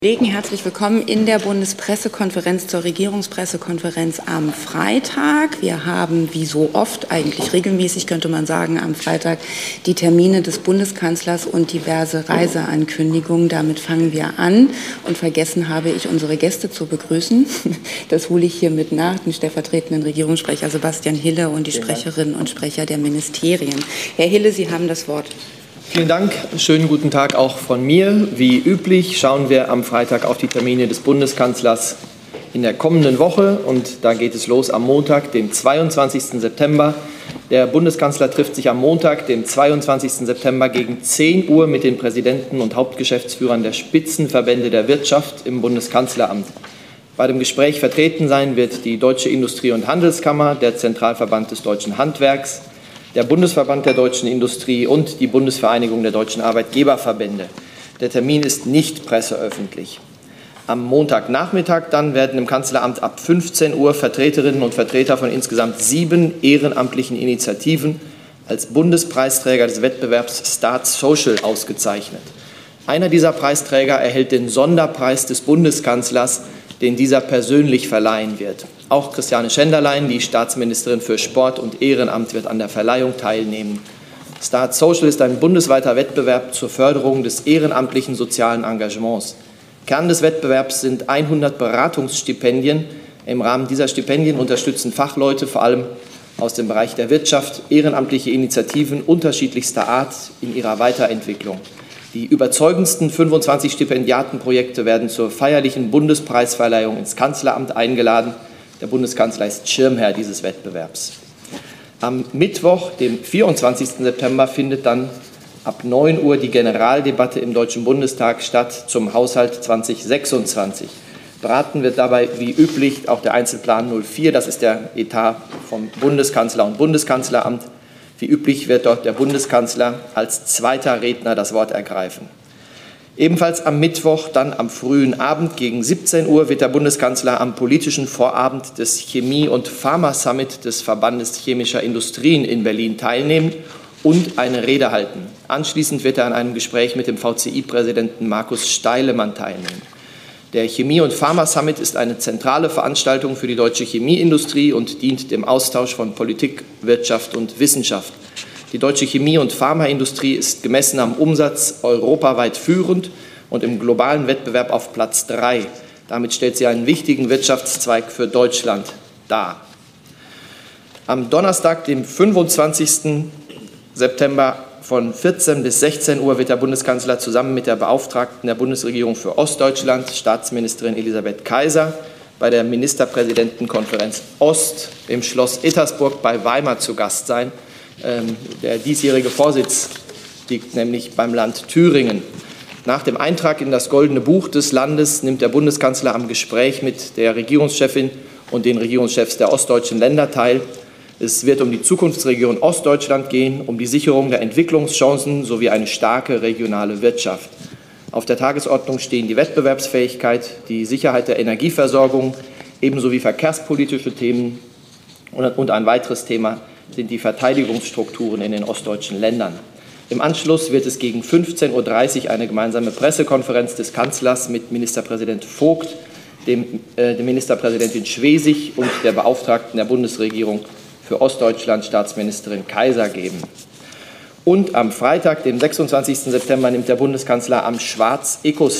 Kollegen, herzlich willkommen in der Bundespressekonferenz zur Regierungspressekonferenz am Freitag. Wir haben, wie so oft, eigentlich regelmäßig, könnte man sagen, am Freitag die Termine des Bundeskanzlers und diverse Reiseankündigungen. Damit fangen wir an. Und vergessen habe ich, unsere Gäste zu begrüßen. Das hole ich hiermit nach, den stellvertretenden Regierungssprecher Sebastian Hille und die Sprecherinnen und Sprecher der Ministerien. Herr Hille, Sie haben das Wort. Vielen Dank. Schönen guten Tag auch von mir. Wie üblich schauen wir am Freitag auf die Termine des Bundeskanzlers in der kommenden Woche. Und da geht es los am Montag, dem 22. September. Der Bundeskanzler trifft sich am Montag, dem 22. September gegen 10 Uhr mit den Präsidenten und Hauptgeschäftsführern der Spitzenverbände der Wirtschaft im Bundeskanzleramt. Bei dem Gespräch vertreten sein wird die Deutsche Industrie- und Handelskammer, der Zentralverband des deutschen Handwerks, der Bundesverband der deutschen Industrie und die Bundesvereinigung der deutschen Arbeitgeberverbände. Der Termin ist nicht presseöffentlich. Am Montagnachmittag dann werden im Kanzleramt ab 15 Uhr Vertreterinnen und Vertreter von insgesamt 7 ehrenamtlichen Initiativen als Bundespreisträger des Wettbewerbs Start Social ausgezeichnet. Einer dieser Preisträger erhält den Sonderpreis des Bundeskanzlers, den dieser persönlich verleihen wird. Auch Christiane Schenderlein, die Staatsministerin für Sport und Ehrenamt, wird an der Verleihung teilnehmen. Start Social ist ein bundesweiter Wettbewerb zur Förderung des ehrenamtlichen sozialen Engagements. Kern des Wettbewerbs sind 100 Beratungsstipendien. Im Rahmen dieser Stipendien unterstützen Fachleute, vor allem aus dem Bereich der Wirtschaft, ehrenamtliche Initiativen unterschiedlichster Art in ihrer Weiterentwicklung. Die überzeugendsten 25 Stipendiatenprojekte werden zur feierlichen Bundespreisverleihung ins Kanzleramt eingeladen. Der Bundeskanzler ist Schirmherr dieses Wettbewerbs. Am Mittwoch, dem 24. September, findet dann ab 9 Uhr die Generaldebatte im Deutschen Bundestag statt zum Haushalt 2026. Beraten wird dabei wie üblich auch der Einzelplan 04, das ist der Etat vom Bundeskanzler und Bundeskanzleramt. Wie üblich wird dort der Bundeskanzler als zweiter Redner das Wort ergreifen. Ebenfalls am Mittwoch, dann am frühen Abend gegen 17 Uhr, wird der Bundeskanzler am politischen Vorabend des Chemie- und Pharma-Summit des Verbandes chemischer Industrien in Berlin teilnehmen und eine Rede halten. Anschließend wird er an einem Gespräch mit dem VCI-Präsidenten Markus Steilemann teilnehmen. Der Chemie- und Pharma-Summit ist eine zentrale Veranstaltung für die deutsche Chemieindustrie und dient dem Austausch von Politik, Wirtschaft und Wissenschaft. Die deutsche Chemie- und Pharmaindustrie ist gemessen am Umsatz europaweit führend und im globalen Wettbewerb auf Platz 3. Damit stellt sie einen wichtigen Wirtschaftszweig für Deutschland dar. Am Donnerstag, dem 25. September von 14 bis 16 Uhr wird der Bundeskanzler zusammen mit der Beauftragten der Bundesregierung für Ostdeutschland, Staatsministerin Elisabeth Kaiser, bei der Ministerpräsidentenkonferenz Ost im Schloss Ettersburg bei Weimar zu Gast sein. Der diesjährige Vorsitz liegt nämlich beim Land Thüringen. Nach dem Eintrag in das Goldene Buch des Landes nimmt der Bundeskanzler am Gespräch mit der Regierungschefin und den Regierungschefs der ostdeutschen Länder teil. Es wird um die Zukunftsregion Ostdeutschland gehen, um die Sicherung der Entwicklungschancen sowie eine starke regionale Wirtschaft. Auf der Tagesordnung stehen die Wettbewerbsfähigkeit, die Sicherheit der Energieversorgung, ebenso wie verkehrspolitische Themen. Und ein weiteres Thema sind die Verteidigungsstrukturen in den ostdeutschen Ländern. Im Anschluss wird es gegen 15:30 Uhr eine gemeinsame Pressekonferenz des Kanzlers mit Ministerpräsident Vogt, der Ministerpräsidentin Schwesig und der Beauftragten der Bundesregierung für Ostdeutschland, Staatsministerin Kaiser, geben. Und am Freitag, dem 26. September, nimmt der Bundeskanzler am Schwarz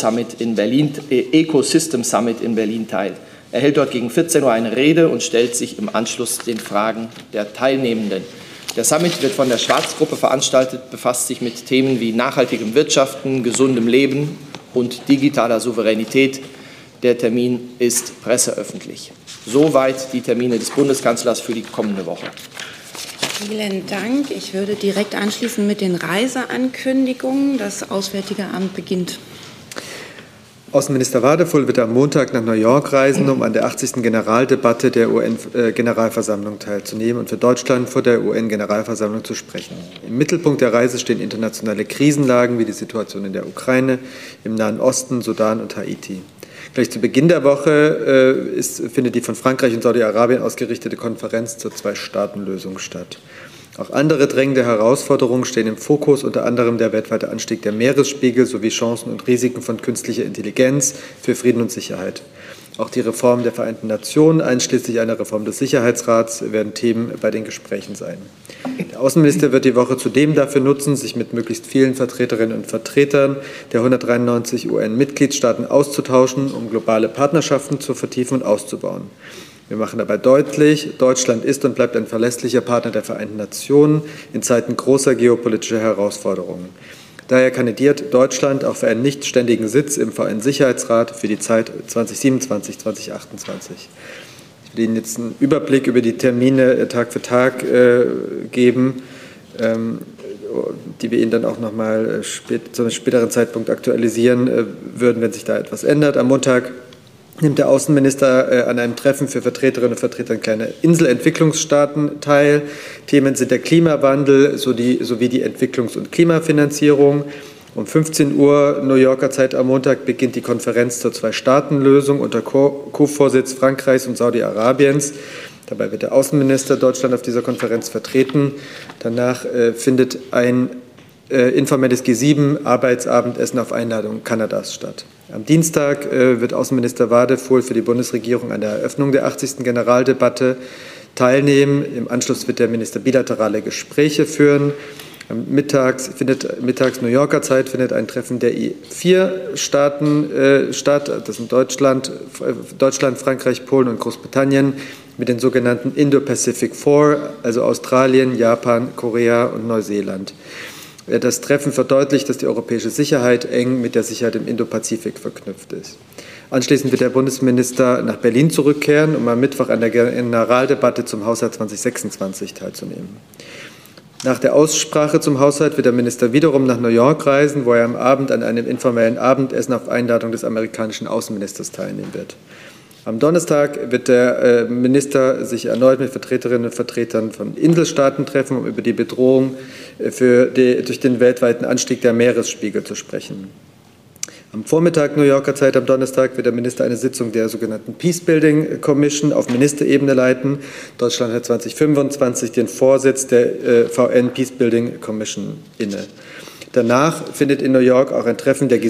Ecosystem Summit in Berlin teil. Er hält dort gegen 14 Uhr eine Rede und stellt sich im Anschluss den Fragen der Teilnehmenden. Der Summit wird von der Schwarz-Gruppe veranstaltet, befasst sich mit Themen wie nachhaltigem Wirtschaften, gesundem Leben und digitaler Souveränität. Der Termin ist presseöffentlich. Soweit die Termine des Bundeskanzlers für die kommende Woche. Vielen Dank. Ich würde direkt anschließen mit den Reiseankündigungen. Das Auswärtige Amt beginnt. Außenminister Wadefull wird am Montag nach New York reisen, um an der 80. Generaldebatte der UN-Generalversammlung teilzunehmen und für Deutschland vor der UN-Generalversammlung zu sprechen. Im Mittelpunkt der Reise stehen internationale Krisenlagen wie die Situation in der Ukraine, im Nahen Osten, Sudan und Haiti. Gleich zu Beginn der Woche findet die von Frankreich und Saudi-Arabien ausgerichtete Konferenz zur Zwei-Staaten-Lösung statt. Auch andere drängende Herausforderungen stehen im Fokus, unter anderem der weltweite Anstieg der Meeresspiegel sowie Chancen und Risiken von künstlicher Intelligenz für Frieden und Sicherheit. Auch die Reform der Vereinten Nationen, einschließlich einer Reform des Sicherheitsrats, werden Themen bei den Gesprächen sein. Der Außenminister wird die Woche zudem dafür nutzen, sich mit möglichst vielen Vertreterinnen und Vertretern der 193 UN-Mitgliedstaaten auszutauschen, um globale Partnerschaften zu vertiefen und auszubauen. Wir machen dabei deutlich, Deutschland ist und bleibt ein verlässlicher Partner der Vereinten Nationen in Zeiten großer geopolitischer Herausforderungen. Daher kandidiert Deutschland auch für einen nicht ständigen Sitz im VN-Sicherheitsrat für die Zeit 2027-2028. Ich will Ihnen jetzt einen Überblick über die Termine Tag für Tag geben, die wir Ihnen dann auch noch mal zu einem späteren Zeitpunkt aktualisieren würden, wenn sich da etwas ändert. Am Montag nimmt der Außenminister an einem Treffen für Vertreterinnen und Vertreter kleiner Inselentwicklungsstaaten teil. Themen sind der Klimawandel sowie die Entwicklungs- und Klimafinanzierung. Um 15 Uhr New Yorker Zeit am Montag beginnt die Konferenz zur Zwei-Staaten-Lösung unter Co-Vorsitz Frankreichs und Saudi-Arabiens. Dabei wird der Außenminister Deutschland auf dieser Konferenz vertreten. Danach findet ein informelles G7-Arbeitsabendessen auf Einladung Kanadas statt. Am Dienstag wird Außenminister Wadefuhl für die Bundesregierung an der Eröffnung der 80. Generaldebatte teilnehmen. Im Anschluss wird der Minister bilaterale Gespräche führen. Mittags New Yorker Zeit findet ein Treffen der I4-Staaten statt. Das sind Deutschland, Frankreich, Polen und Großbritannien mit den sogenannten Indo-Pacific Four, also Australien, Japan, Korea und Neuseeland. Das Treffen verdeutlicht, dass die europäische Sicherheit eng mit der Sicherheit im Indopazifik verknüpft ist. Anschließend wird der Bundesminister nach Berlin zurückkehren, um am Mittwoch an der Generaldebatte zum Haushalt 2026 teilzunehmen. Nach der Aussprache zum Haushalt wird der Minister wiederum nach New York reisen, wo er am Abend an einem informellen Abendessen auf Einladung des amerikanischen Außenministers teilnehmen wird. Am Donnerstag wird der Minister sich erneut mit Vertreterinnen und Vertretern von Inselstaaten treffen, um über die Bedrohung durch den weltweiten Anstieg der Meeresspiegel zu sprechen. Am Vormittag New Yorker Zeit am Donnerstag wird der Minister eine Sitzung der sogenannten Peacebuilding Commission auf Ministerebene leiten. Deutschland hat 2025 den Vorsitz der VN Peacebuilding Commission inne. Danach findet in New York auch ein Treffen der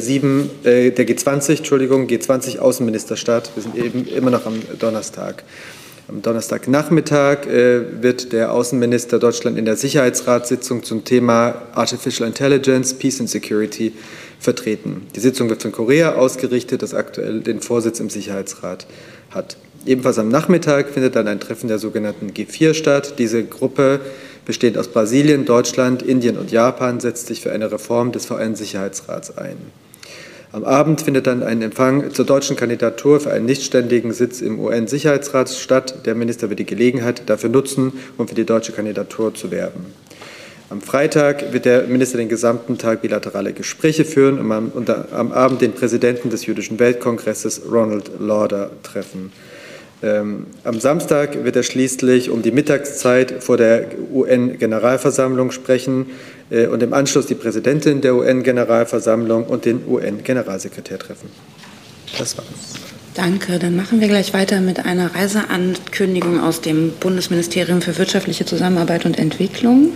G20 Außenminister statt. Wir sind eben immer noch am Donnerstag. Am Donnerstagnachmittag wird der Außenminister Deutschland in der Sicherheitsratssitzung zum Thema Artificial Intelligence, Peace and Security vertreten. Die Sitzung wird von Korea ausgerichtet, das aktuell den Vorsitz im Sicherheitsrat hat. Ebenfalls am Nachmittag findet dann ein Treffen der sogenannten G4 statt. Diese Gruppe, bestehend aus Brasilien, Deutschland, Indien und Japan, setzt sich für eine Reform des VN-Sicherheitsrats ein. Am Abend findet dann ein Empfang zur deutschen Kandidatur für einen nichtständigen Sitz im UN-Sicherheitsrat statt. Der Minister wird die Gelegenheit dafür nutzen, um für die deutsche Kandidatur zu werben. Am Freitag wird der Minister den gesamten Tag bilaterale Gespräche führen und am Abend den Präsidenten des Jüdischen Weltkongresses, Ronald Lauder, treffen. Am Samstag wird er schließlich um die Mittagszeit vor der UN-Generalversammlung sprechen und im Anschluss die Präsidentin der UN-Generalversammlung und den UN-Generalsekretär treffen. Das war's. Danke. Dann machen wir gleich weiter mit einer Reiseankündigung aus dem Bundesministerium für wirtschaftliche Zusammenarbeit und Entwicklung.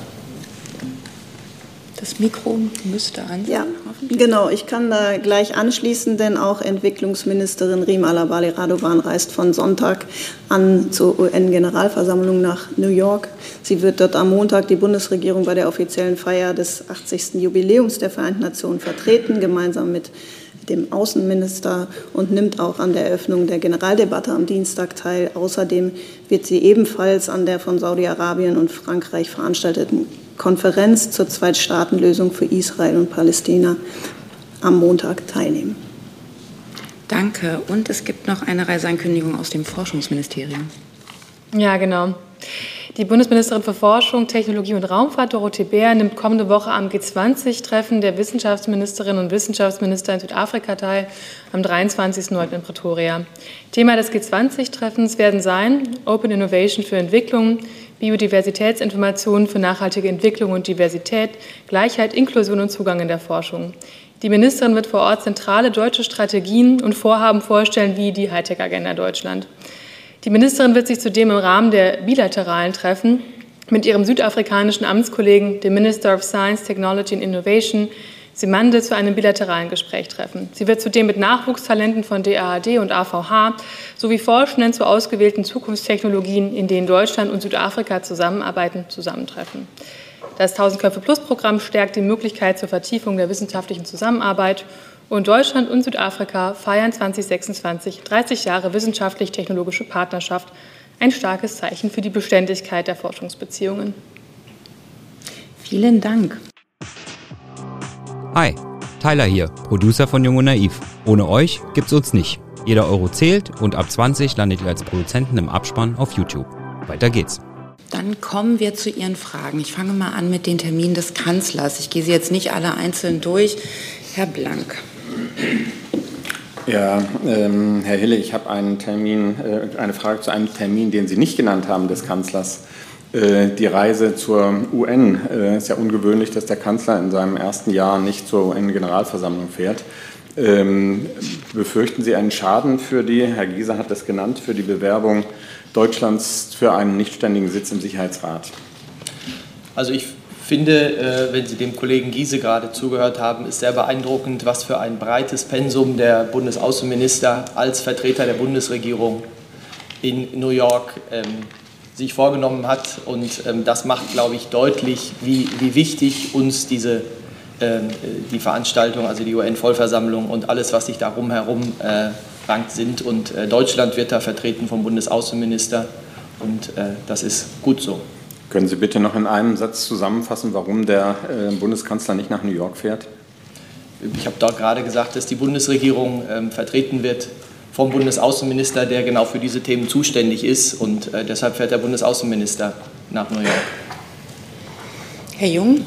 Das Mikro müsste an sein. Ja, genau. Ich kann da gleich anschließen, denn auch Entwicklungsministerin Rima Alabali Radovan reist von Sonntag an zur UN-Generalversammlung nach New York. Sie wird dort am Montag die Bundesregierung bei der offiziellen Feier des 80. Jubiläums der Vereinten Nationen vertreten, gemeinsam mit dem Außenminister, und nimmt auch an der Eröffnung der Generaldebatte am Dienstag teil. Außerdem wird sie ebenfalls an der von Saudi-Arabien und Frankreich veranstalteten Konferenz zur Zweistaatenlösung für Israel und Palästina am Montag teilnehmen. Danke. Und es gibt noch eine Reiseankündigung aus dem Forschungsministerium. Ja, genau. Die Bundesministerin für Forschung, Technologie und Raumfahrt, Dorothee Bär, nimmt kommende Woche am G20-Treffen der Wissenschaftsministerinnen und Wissenschaftsminister in Südafrika teil, am 23.09. in Pretoria. Thema des G20-Treffens werden sein Open Innovation für Entwicklung, Biodiversitätsinformationen für nachhaltige Entwicklung und Diversität, Gleichheit, Inklusion und Zugang in der Forschung. Die Ministerin wird vor Ort zentrale deutsche Strategien und Vorhaben vorstellen, wie die Hightech-Agenda Deutschland. Die Ministerin wird sich zudem im Rahmen der bilateralen Treffen mit ihrem südafrikanischen Amtskollegen, dem Minister of Science, Technology and Innovation, Simande, zu einem bilateralen Gespräch treffen. Sie wird zudem mit Nachwuchstalenten von DAAD und AVH sowie Forschenden zu ausgewählten Zukunftstechnologien, in denen Deutschland und Südafrika zusammenarbeiten, zusammentreffen. Das 1000-Köpfe-Plus-Programm stärkt die Möglichkeit zur Vertiefung der wissenschaftlichen Zusammenarbeit und Deutschland und Südafrika feiern 2026 30 Jahre wissenschaftlich-technologische Partnerschaft, ein starkes Zeichen für die Beständigkeit der Forschungsbeziehungen. Vielen Dank. Hi, Tyler hier, Producer von Jung und Naiv. Ohne euch gibt's uns nicht. Jeder Euro zählt und ab 20 landet ihr als Produzenten im Abspann auf YouTube. Weiter geht's. Dann kommen wir zu Ihren Fragen. Ich fange mal an mit den Terminen des Kanzlers. Ich gehe sie jetzt nicht alle einzeln durch. Herr Blank. Ja, Herr Hille, ich habe eine Frage zu einem Termin, den Sie nicht genannt haben, des Kanzlers. Die Reise zur UN. Es ist ja ungewöhnlich, dass der Kanzler in seinem ersten Jahr nicht zur UN-Generalversammlung fährt. Befürchten Sie einen Schaden für die, Herr Giese hat das genannt, für die Bewerbung Deutschlands für einen nichtständigen Sitz im Sicherheitsrat? Also ich finde, wenn Sie dem Kollegen Giese gerade zugehört haben, ist sehr beeindruckend, was für ein breites Pensum der Bundesaußenminister als Vertreter der Bundesregierung in New York sich vorgenommen hat. Und das macht, glaube ich, deutlich, wie wichtig uns die Veranstaltung, also die UN-Vollversammlung und alles, was sich da rumherum rankt, sind. Und Deutschland wird da vertreten vom Bundesaußenminister und das ist gut so. Können Sie bitte noch in einem Satz zusammenfassen, warum der Bundeskanzler nicht nach New York fährt? Ich habe dort gerade gesagt, dass die Bundesregierung vertreten wird vom Bundesaußenminister, der genau für diese Themen zuständig ist. Und deshalb fährt der Bundesaußenminister nach New York. Herr Jung.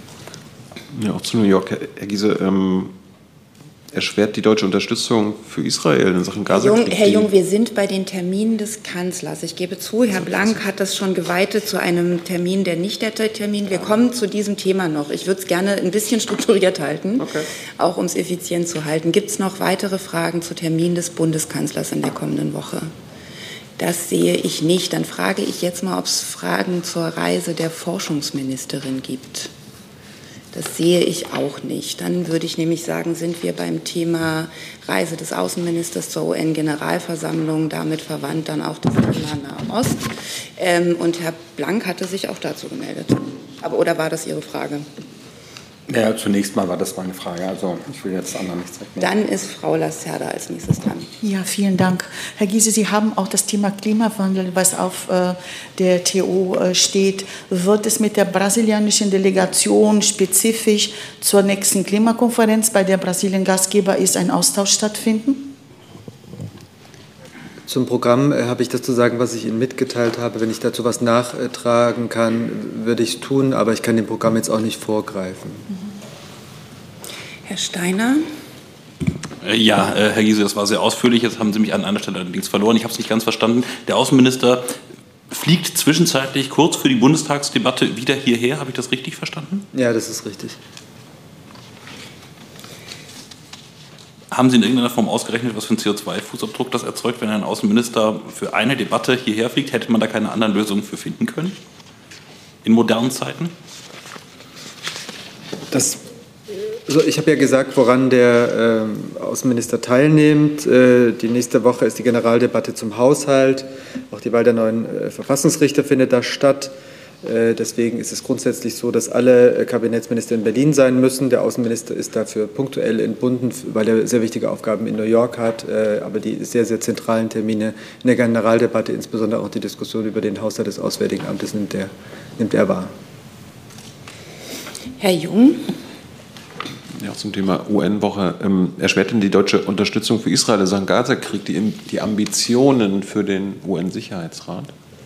Ja, auch zu New York. Herr Giese, erschwert die deutsche Unterstützung für Israel in Sachen Gaza-Krieg? Herr Jung, wir sind bei den Terminen des Kanzlers. Ich gebe zu, Herr Blank hat das schon geweitet zu einem Termin, der nicht der Termin. Wir kommen zu diesem Thema noch. Ich würde es gerne ein bisschen strukturiert halten, auch um es effizient zu halten. Gibt es noch weitere Fragen zu Terminen des Bundeskanzlers in der kommenden Woche? Das sehe ich nicht. Dann frage ich jetzt mal, ob es Fragen zur Reise der Forschungsministerin gibt. Das sehe ich auch nicht. Dann würde ich nämlich sagen, sind wir beim Thema Reise des Außenministers zur UN-Generalversammlung, damit verwandt dann auch das Thema Nahen Ost. Und Herr Blank hatte sich auch dazu gemeldet. Oder war das Ihre Frage? Ja, zunächst mal war das meine Frage. Also ich will jetzt anderen nichts wegnehmen. Dann ist Frau Lacerda als nächstes dran. Ja, vielen Dank. Herr Giese, Sie haben auch das Thema Klimawandel, was auf der TO steht. Wird es mit der brasilianischen Delegation spezifisch zur nächsten Klimakonferenz, bei der Brasilien Gastgeber ist, ein Austausch stattfinden? Zum Programm habe ich das zu sagen, was ich Ihnen mitgeteilt habe. Wenn ich dazu was nachtragen kann, würde ich es tun, aber ich kann dem Programm jetzt auch nicht vorgreifen. Herr Steiner. Ja, Herr Giese, das war sehr ausführlich. Jetzt haben Sie mich an einer Stelle allerdings verloren. Ich habe es nicht ganz verstanden. Der Außenminister fliegt zwischenzeitlich kurz für die Bundestagsdebatte wieder hierher. Habe ich das richtig verstanden? Ja, das ist richtig. Haben Sie in irgendeiner Form ausgerechnet, was für einen CO2-Fußabdruck das erzeugt, wenn ein Außenminister für eine Debatte hierher fliegt? Hätte man da keine anderen Lösungen für finden können? In modernen Zeiten? Also ich habe ja gesagt, woran der Außenminister teilnimmt. Die nächste Woche ist die Generaldebatte zum Haushalt. Auch die Wahl der neuen Verfassungsrichter findet da statt. Deswegen ist es grundsätzlich so, dass alle Kabinettsminister in Berlin sein müssen. Der Außenminister ist dafür punktuell entbunden, weil er sehr wichtige Aufgaben in New York hat. Aber die sehr, sehr zentralen Termine in der Generaldebatte, insbesondere auch die Diskussion über den Haushalt des Auswärtigen Amtes, nimmt er wahr. Herr Jung. Ja, zum Thema UN-Woche. Erschwert denn die deutsche Unterstützung für Israel in Sachen Gaza-Krieg die Ambitionen für den UN-Sicherheitsrat?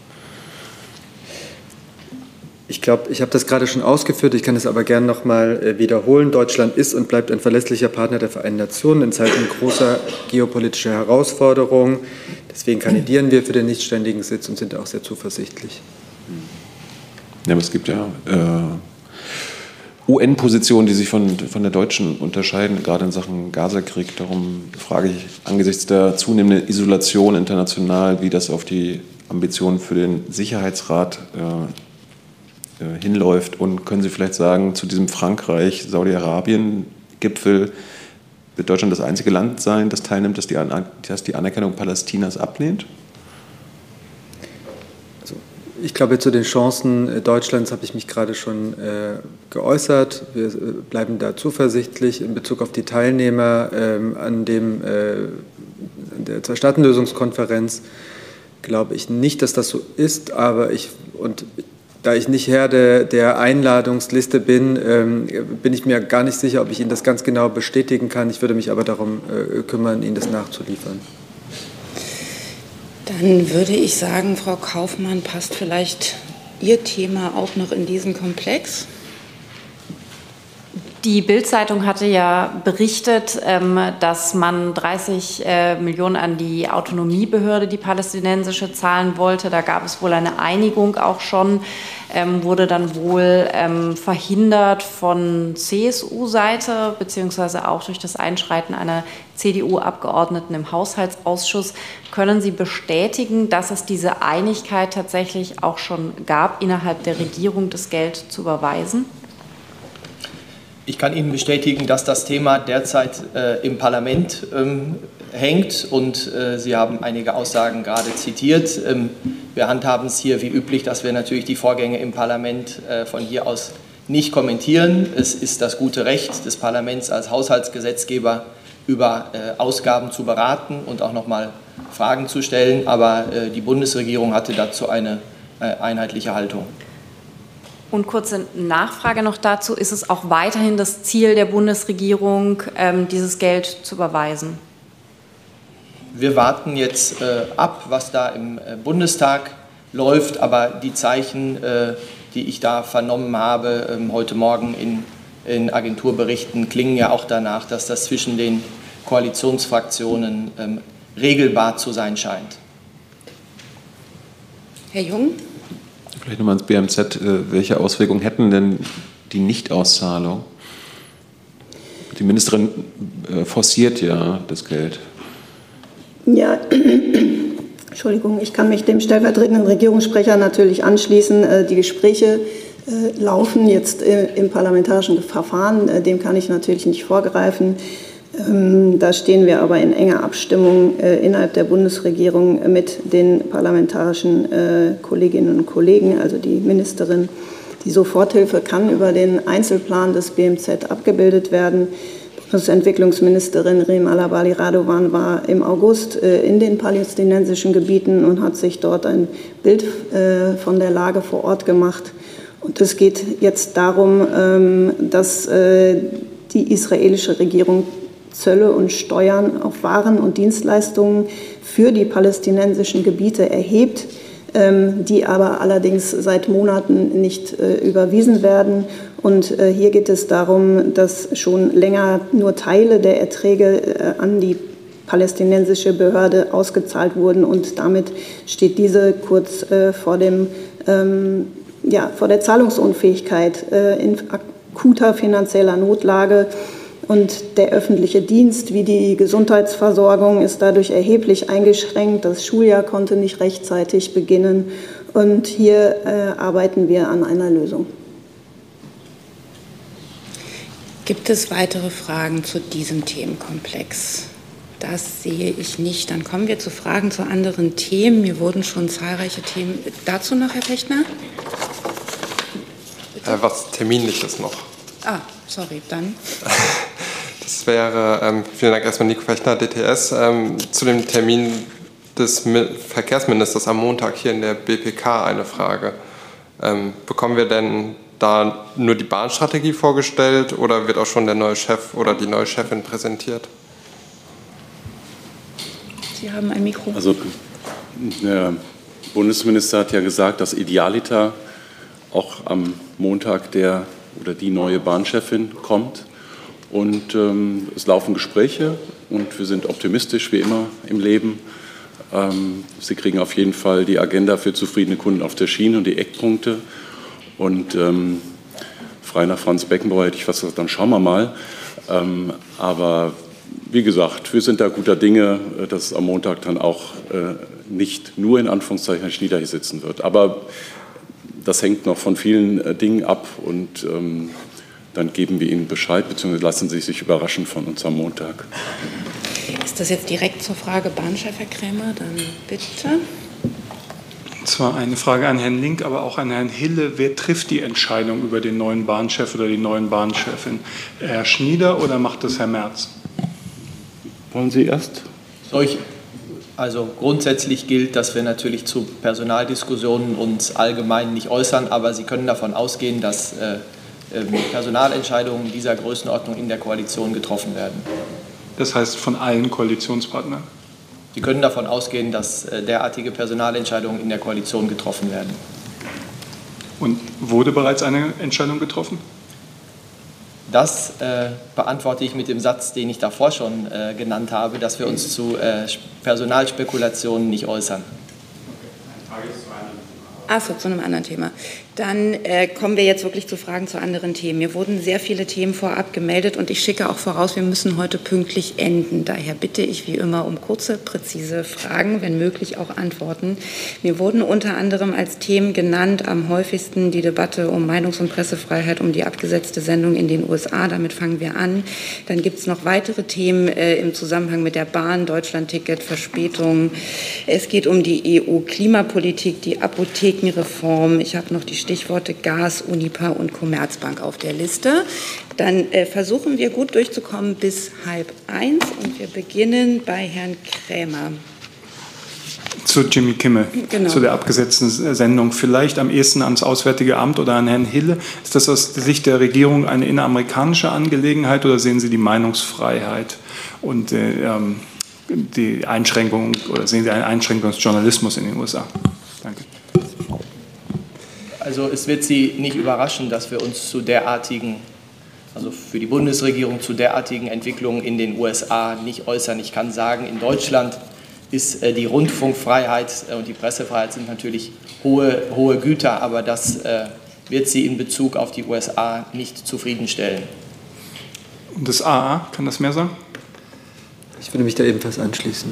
Ich glaube, ich habe das gerade schon ausgeführt, ich kann es aber gern noch mal wiederholen. Deutschland ist und bleibt ein verlässlicher Partner der Vereinten Nationen in Zeiten großer geopolitischer Herausforderungen. Deswegen kandidieren wir für den nichtständigen Sitz und sind auch sehr zuversichtlich. Ja, aber es gibt ja UN-Positionen, die sich von der deutschen unterscheiden, gerade in Sachen Gaza-Krieg. Darum frage ich angesichts der zunehmenden Isolation international, wie das auf die Ambitionen für den Sicherheitsrat hinläuft. Und können Sie vielleicht sagen, zu diesem Frankreich-Saudi-Arabien-Gipfel wird Deutschland das einzige Land sein, das teilnimmt, das die Anerkennung Palästinas ablehnt? Ich glaube, zu den Chancen Deutschlands habe ich mich gerade schon geäußert. Wir bleiben da zuversichtlich in Bezug auf die Teilnehmer an der Zwei-Staaten-Lösungskonferenz. Glaube ich nicht, dass das so ist, aber da ich nicht Herr der Einladungsliste bin, bin ich mir gar nicht sicher, ob ich Ihnen das ganz genau bestätigen kann. Ich würde mich aber darum kümmern, Ihnen das nachzuliefern. Dann würde ich sagen, Frau Kaufmann, passt vielleicht Ihr Thema auch noch in diesen Komplex? Die Bild-Zeitung hatte ja berichtet, dass man 30 Millionen an die Autonomiebehörde, die palästinensische, zahlen wollte. Da gab es wohl eine Einigung auch schon, wurde dann wohl verhindert von CSU-Seite, beziehungsweise auch durch das Einschreiten einer CDU-Abgeordneten im Haushaltsausschuss. Können Sie bestätigen, dass es diese Einigkeit tatsächlich auch schon gab, innerhalb der Regierung das Geld zu überweisen? Ich kann Ihnen bestätigen, dass das Thema derzeit im Parlament hängt und Sie haben einige Aussagen gerade zitiert. Wir handhaben es hier wie üblich, dass wir natürlich die Vorgänge im Parlament von hier aus nicht kommentieren. Es ist das gute Recht des Parlaments als Haushaltsgesetzgeber, über Ausgaben zu beraten und auch noch mal Fragen zu stellen. Aber die Bundesregierung hatte dazu eine einheitliche Haltung. Und kurze Nachfrage noch dazu. Ist es auch weiterhin das Ziel der Bundesregierung, dieses Geld zu überweisen? Wir warten jetzt ab, was da im Bundestag läuft. Aber die Zeichen, die ich da vernommen habe, heute Morgen in Agenturberichten, klingen ja auch danach, dass das zwischen den Koalitionsfraktionen regelbar zu sein scheint. Herr Jung? Vielleicht nochmal ins BMZ. Welche Auswirkungen hätten denn die Nichtauszahlung? Die Ministerin forciert ja das Geld. Ja, Entschuldigung, ich kann mich dem stellvertretenden Regierungssprecher natürlich anschließen. Die Gespräche laufen jetzt im parlamentarischen Verfahren. Dem kann ich natürlich nicht vorgreifen. Da stehen wir aber in enger Abstimmung innerhalb der Bundesregierung mit den parlamentarischen Kolleginnen und Kollegen. Also die Ministerin, die Soforthilfe kann über den Einzelplan des BMZ abgebildet werden. Bundesentwicklungsministerin Rem Alabali Radovan war im August in den palästinensischen Gebieten und hat sich dort ein Bild von der Lage vor Ort gemacht. Und es geht jetzt darum, dass die israelische Regierung Zölle und Steuern auf Waren und Dienstleistungen für die palästinensischen Gebiete erhebt, die aber allerdings seit Monaten nicht überwiesen werden. Und hier geht es darum, dass schon länger nur Teile der Erträge an die palästinensische Behörde ausgezahlt wurden. Und damit steht diese kurz vor der Zahlungsunfähigkeit in akuter finanzieller Notlage. Und der öffentliche Dienst wie die Gesundheitsversorgung ist dadurch erheblich eingeschränkt. Das Schuljahr konnte nicht rechtzeitig beginnen. Und hier arbeiten wir an einer Lösung. Gibt es weitere Fragen zu diesem Themenkomplex? Das sehe ich nicht. Dann kommen wir zu Fragen zu anderen Themen. Mir wurden schon zahlreiche Themen. Dazu noch, Herr Fechtner? Was Terminliches noch. Ah, sorry, dann. Das wäre, vielen Dank erstmal Nico Fechtner, DTS, zu dem Termin des Verkehrsministers am Montag hier in der BPK eine Frage. Bekommen wir denn da nur die Bahnstrategie vorgestellt oder wird auch schon der neue Chef oder die neue Chefin präsentiert? Sie haben ein Mikro. Also der Bundesminister hat ja gesagt, dass Idealiter auch am Montag der oder die neue Bahnchefin kommt. Und es laufen Gespräche und wir sind optimistisch wie immer im Leben. Sie kriegen auf jeden Fall die Agenda für zufriedene Kunden auf der Schiene und die Eckpunkte. Und frei nach Franz Beckenbauer hätte ich fast gesagt, dann schauen wir mal. Aber wie gesagt, wir sind da guter Dinge, dass es am Montag dann auch nicht nur in Anführungszeichen Schnieder hier sitzen wird. Aber das hängt noch von vielen Dingen ab und dann geben wir Ihnen Bescheid, beziehungsweise lassen Sie sich überraschen von uns am Montag. Ist das jetzt direkt zur Frage Bahnchef, Herr Krämer? Dann bitte. Zwar eine Frage an Herrn Link, aber auch an Herrn Hille. Wer trifft die Entscheidung über den neuen Bahnchef oder die neuen Bahnchefin? Herr Schnieder oder macht das Herr Merz? Wollen Sie erst? Also grundsätzlich gilt, dass wir natürlich zu Personaldiskussionen uns allgemein nicht äußern, aber Sie können davon ausgehen, dass Personalentscheidungen dieser Größenordnung in der Koalition getroffen werden. Das heißt von allen Koalitionspartnern? Sie können davon ausgehen, dass derartige Personalentscheidungen in der Koalition getroffen werden. Und wurde bereits eine Entscheidung getroffen? Das beantworte ich mit dem Satz, den ich davor schon genannt habe, dass wir uns zu Personalspekulationen nicht äußern. Achso, zu einem anderen Thema. Dann kommen wir jetzt wirklich zu Fragen zu anderen Themen. Mir wurden sehr viele Themen vorab gemeldet und ich schicke auch voraus, wir müssen heute pünktlich enden. Daher bitte ich wie immer um kurze, präzise Fragen, wenn möglich auch Antworten. Mir wurden unter anderem als Themen genannt am häufigsten die Debatte um Meinungs- und Pressefreiheit, um die abgesetzte Sendung in den USA. Damit fangen wir an. Dann gibt es noch weitere Themen im Zusammenhang mit der Bahn, Deutschlandticket, Verspätung. Es geht um die EU-Klimapolitik, die Apothekenreform. Ich habe noch die Stichworte Gas, Unipa und Commerzbank auf der Liste. Dann versuchen wir gut durchzukommen bis 12:30 und wir beginnen bei Herrn Krämer. Zu Jimmy Kimmel, Genau. Zu der abgesetzten Sendung. Vielleicht am ehesten ans Auswärtige Amt oder an Herrn Hille. Ist das aus Sicht der Regierung eine inneramerikanische Angelegenheit oder sehen Sie die Meinungsfreiheit und die Einschränkung oder sehen Sie eine Einschränkung des Journalismus in den USA? Danke. Also es wird Sie nicht überraschen, dass wir uns zu derartigen, also für die Bundesregierung zu derartigen Entwicklungen in den USA nicht äußern. Ich kann sagen, in Deutschland ist die Rundfunkfreiheit und die Pressefreiheit sind natürlich hohe Güter, aber das wird Sie in Bezug auf die USA nicht zufriedenstellen. Und das AA, kann das mehr sagen? Ich würde mich da ebenfalls anschließen.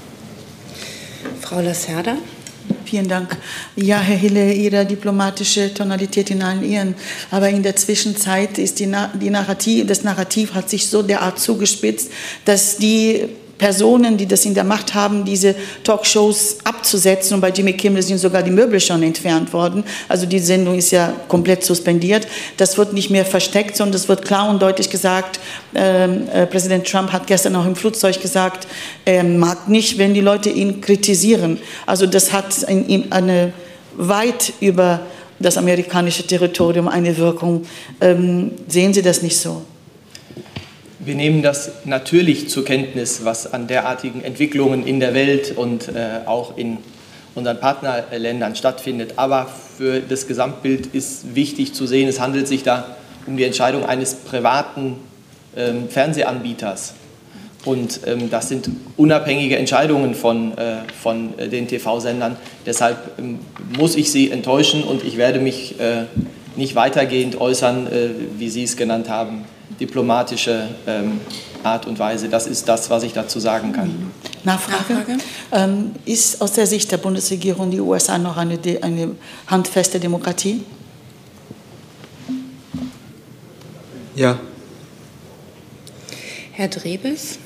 Frau Lacerda. Vielen Dank. Ja, Herr Hille, Ihre diplomatische Tonalität in allen Ehren. Aber in der Zwischenzeit ist das Narrativ hat sich so derart zugespitzt, dass die Personen, die das in der Macht haben, diese Talkshows abzusetzen, und bei Jimmy Kimmel sind sogar die Möbel schon entfernt worden, also die Sendung ist ja komplett suspendiert, das wird nicht mehr versteckt, sondern es wird klar und deutlich gesagt, Präsident Trump hat gestern auch im Flugzeug gesagt, er mag nicht, wenn die Leute ihn kritisieren. Also das hat in ihm eine weit über das amerikanische Territorium eine Wirkung. Sehen Sie das nicht so? Wir nehmen das natürlich zur Kenntnis, was an derartigen Entwicklungen in der Welt und auch in unseren Partnerländern stattfindet. Aber für das Gesamtbild ist wichtig zu sehen, es handelt sich da um die Entscheidung eines privaten Fernsehanbieters. Und das sind unabhängige Entscheidungen von den TV-Sendern. Deshalb muss ich Sie enttäuschen und ich werde mich nicht weitergehend äußern, wie Sie es genannt haben. Diplomatische Art und Weise. Das ist das, was ich dazu sagen kann. Nachfrage. Ist aus der Sicht der Bundesregierung die USA noch eine handfeste Demokratie? Ja. Herr Drebes.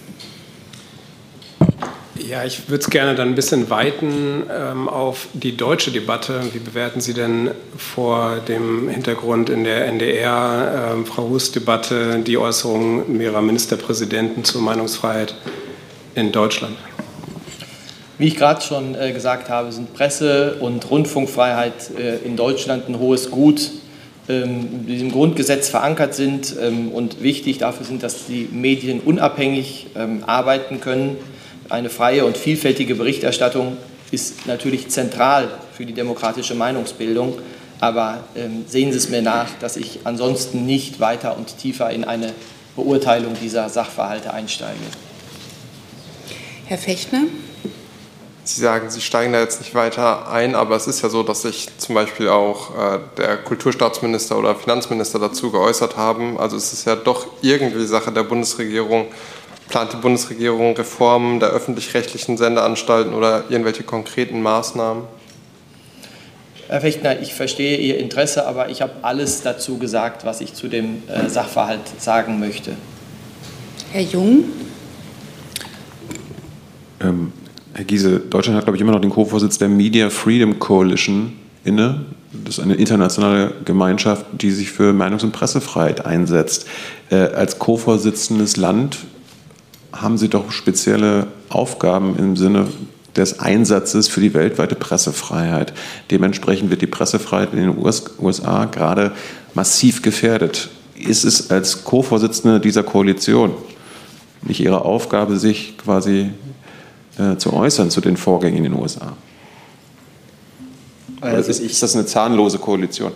Ja, ich würde es gerne dann ein bisschen weiten auf die deutsche Debatte. Wie bewerten Sie denn vor dem Hintergrund in der NDR, Frau Hus-Debatte, die Äußerungen mehrerer Ministerpräsidenten zur Meinungsfreiheit in Deutschland? Wie ich gerade schon gesagt habe, sind Presse- und Rundfunkfreiheit in Deutschland ein hohes Gut, die im Grundgesetz verankert sind und wichtig dafür sind, dass die Medien unabhängig arbeiten können. Eine freie und vielfältige Berichterstattung ist natürlich zentral für die demokratische Meinungsbildung, aber sehen Sie es mir nach, dass ich ansonsten nicht weiter und tiefer in eine Beurteilung dieser Sachverhalte einsteige. Herr Fechtner. Sie sagen, Sie steigen da jetzt nicht weiter ein, aber es ist ja so, dass sich zum Beispiel auch der Kulturstaatsminister oder Finanzminister dazu geäußert haben. Also es ist ja doch irgendwie Sache der Bundesregierung. Plant die Bundesregierung Reformen der öffentlich-rechtlichen Sendeanstalten oder irgendwelche konkreten Maßnahmen? Herr Fechtner, ich verstehe Ihr Interesse, aber ich habe alles dazu gesagt, was ich zu dem Sachverhalt sagen möchte. Herr Jung. Herr Giese, Deutschland hat, glaube ich, immer noch den Co-Vorsitz der Media Freedom Coalition inne. Das ist eine internationale Gemeinschaft, die sich für Meinungs- und Pressefreiheit einsetzt. Als Co-Vorsitzendes Land haben Sie doch spezielle Aufgaben im Sinne des Einsatzes für die weltweite Pressefreiheit. Dementsprechend wird die Pressefreiheit in den USA gerade massiv gefährdet. Ist es als Co-Vorsitzende dieser Koalition nicht Ihre Aufgabe, sich quasi zu äußern zu den Vorgängen in den USA? Also ist das eine zahnlose Koalition?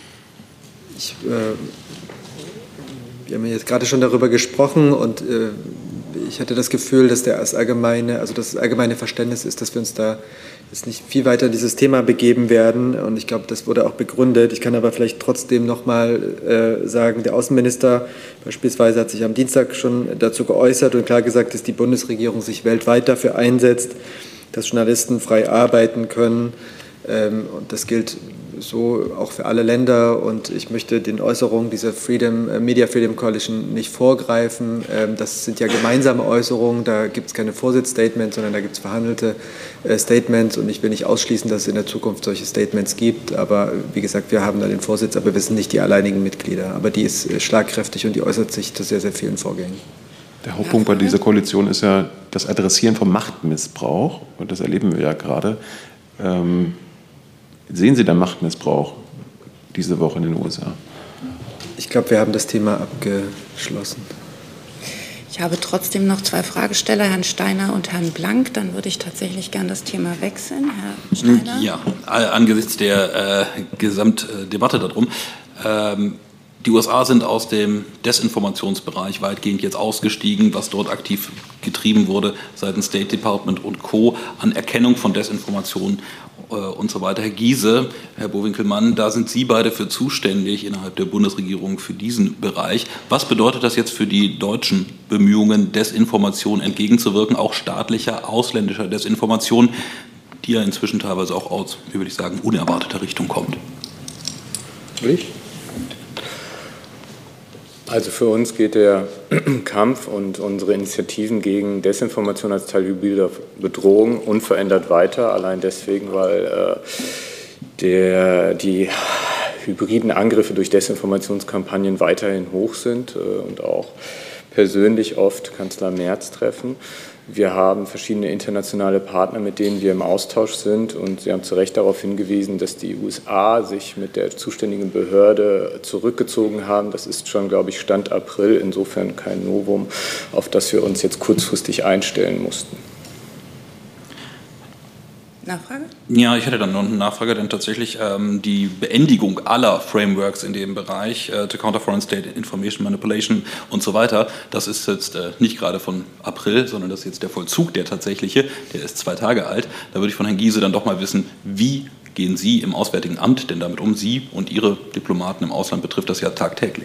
Wir haben jetzt gerade schon darüber gesprochen und ich hatte das Gefühl, dass das allgemeine Verständnis ist, dass wir uns da jetzt nicht viel weiter in dieses Thema begeben werden. Und ich glaube, das wurde auch begründet. Ich kann aber vielleicht trotzdem noch mal sagen, der Außenminister beispielsweise hat sich am Dienstag schon dazu geäußert und klar gesagt, dass die Bundesregierung sich weltweit dafür einsetzt, dass Journalisten frei arbeiten können. Und das gilt so auch für alle Länder. Und ich möchte den Äußerungen dieser Media Freedom Coalition nicht vorgreifen. Das sind ja gemeinsame Äußerungen. Da gibt es keine Vorsitzstatements, sondern da gibt es verhandelte Statements. Und ich will nicht ausschließen, dass es in der Zukunft solche Statements gibt. Aber wie gesagt, wir haben da den Vorsitz, aber wir sind nicht die alleinigen Mitglieder. Aber die ist schlagkräftig und die äußert sich zu sehr, sehr vielen Vorgängen. Der Hauptpunkt bei dieser Koalition ist ja das Adressieren von Machtmissbrauch. Und das erleben wir ja gerade. Sehen Sie da Machtmissbrauch diese Woche in den USA? Ich glaube, wir haben das Thema abgeschlossen. Ich habe trotzdem noch zwei Fragesteller, Herrn Steiner und Herrn Blank. Dann würde ich tatsächlich gern das Thema wechseln. Herr Steiner? Ja, angesichts der Gesamtdebatte darum. Die USA sind aus dem Desinformationsbereich weitgehend jetzt ausgestiegen, was dort aktiv getrieben wurde seitens State Department und Co. an Erkennung von Desinformation und so weiter. Herr Giese, Herr Bo-Winkelmann, da sind Sie beide für zuständig innerhalb der Bundesregierung für diesen Bereich. Was bedeutet das jetzt für die deutschen Bemühungen, Desinformation entgegenzuwirken, auch staatlicher, ausländischer Desinformation, die ja inzwischen teilweise auch aus, wie würde ich sagen, unerwarteter Richtung kommt? Also für uns geht der Kampf und unsere Initiativen gegen Desinformation als Teil hybrider Bedrohung unverändert weiter. Allein deswegen, weil die hybriden Angriffe durch Desinformationskampagnen weiterhin hoch sind und auch persönlich oft Kanzler Merz treffen. Wir haben verschiedene internationale Partner, mit denen wir im Austausch sind. Und Sie haben zu Recht darauf hingewiesen, dass die USA sich mit der zuständigen Behörde zurückgezogen haben. Das ist schon, glaube ich, Stand April. Insofern kein Novum, auf das wir uns jetzt kurzfristig einstellen mussten. Nachfrage? Ja, ich hätte dann noch eine Nachfrage, denn tatsächlich die Beendigung aller Frameworks in dem Bereich, to counter foreign state information manipulation und so weiter, das ist jetzt nicht gerade von April, sondern das ist jetzt der Vollzug, der tatsächliche, der ist 2 Tage alt. Da würde ich von Herrn Giese dann doch mal wissen, wie gehen Sie im Auswärtigen Amt denn damit um? Sie und Ihre Diplomaten im Ausland betrifft das ja tagtäglich.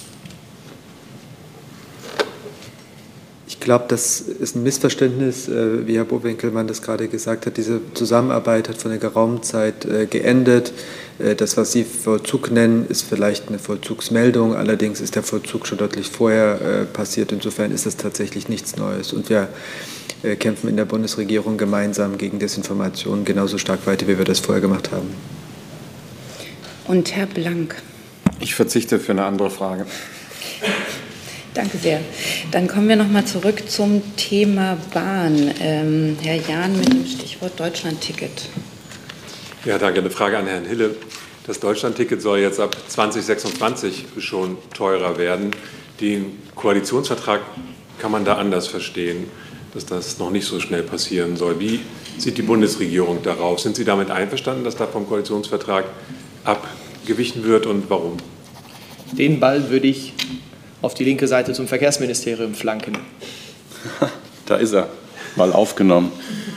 Ich glaube, das ist ein Missverständnis, wie Herr Bo-Winkelmann das gerade gesagt hat. Diese Zusammenarbeit hat vor einer geraumen Zeit geendet. Das, was Sie Vollzug nennen, ist vielleicht eine Vollzugsmeldung. Allerdings ist der Vollzug schon deutlich vorher passiert. Insofern ist das tatsächlich nichts Neues. Und wir kämpfen in der Bundesregierung gemeinsam gegen Desinformation genauso stark weiter, wie wir das vorher gemacht haben. Und Herr Blank. Ich verzichte für eine andere Frage. Danke sehr. Dann kommen wir noch mal zurück zum Thema Bahn. Herr Jahn mit dem Stichwort Deutschlandticket. Ja, danke. Eine Frage an Herrn Hille. Das Deutschlandticket soll jetzt ab 2026 schon teurer werden. Den Koalitionsvertrag kann man da anders verstehen, dass das noch nicht so schnell passieren soll. Wie sieht die Bundesregierung darauf? Sind Sie damit einverstanden, dass da vom Koalitionsvertrag abgewichen wird und warum? Den Ball würde ich auf die linke Seite zum Verkehrsministerium flanken. Da ist er, mal aufgenommen.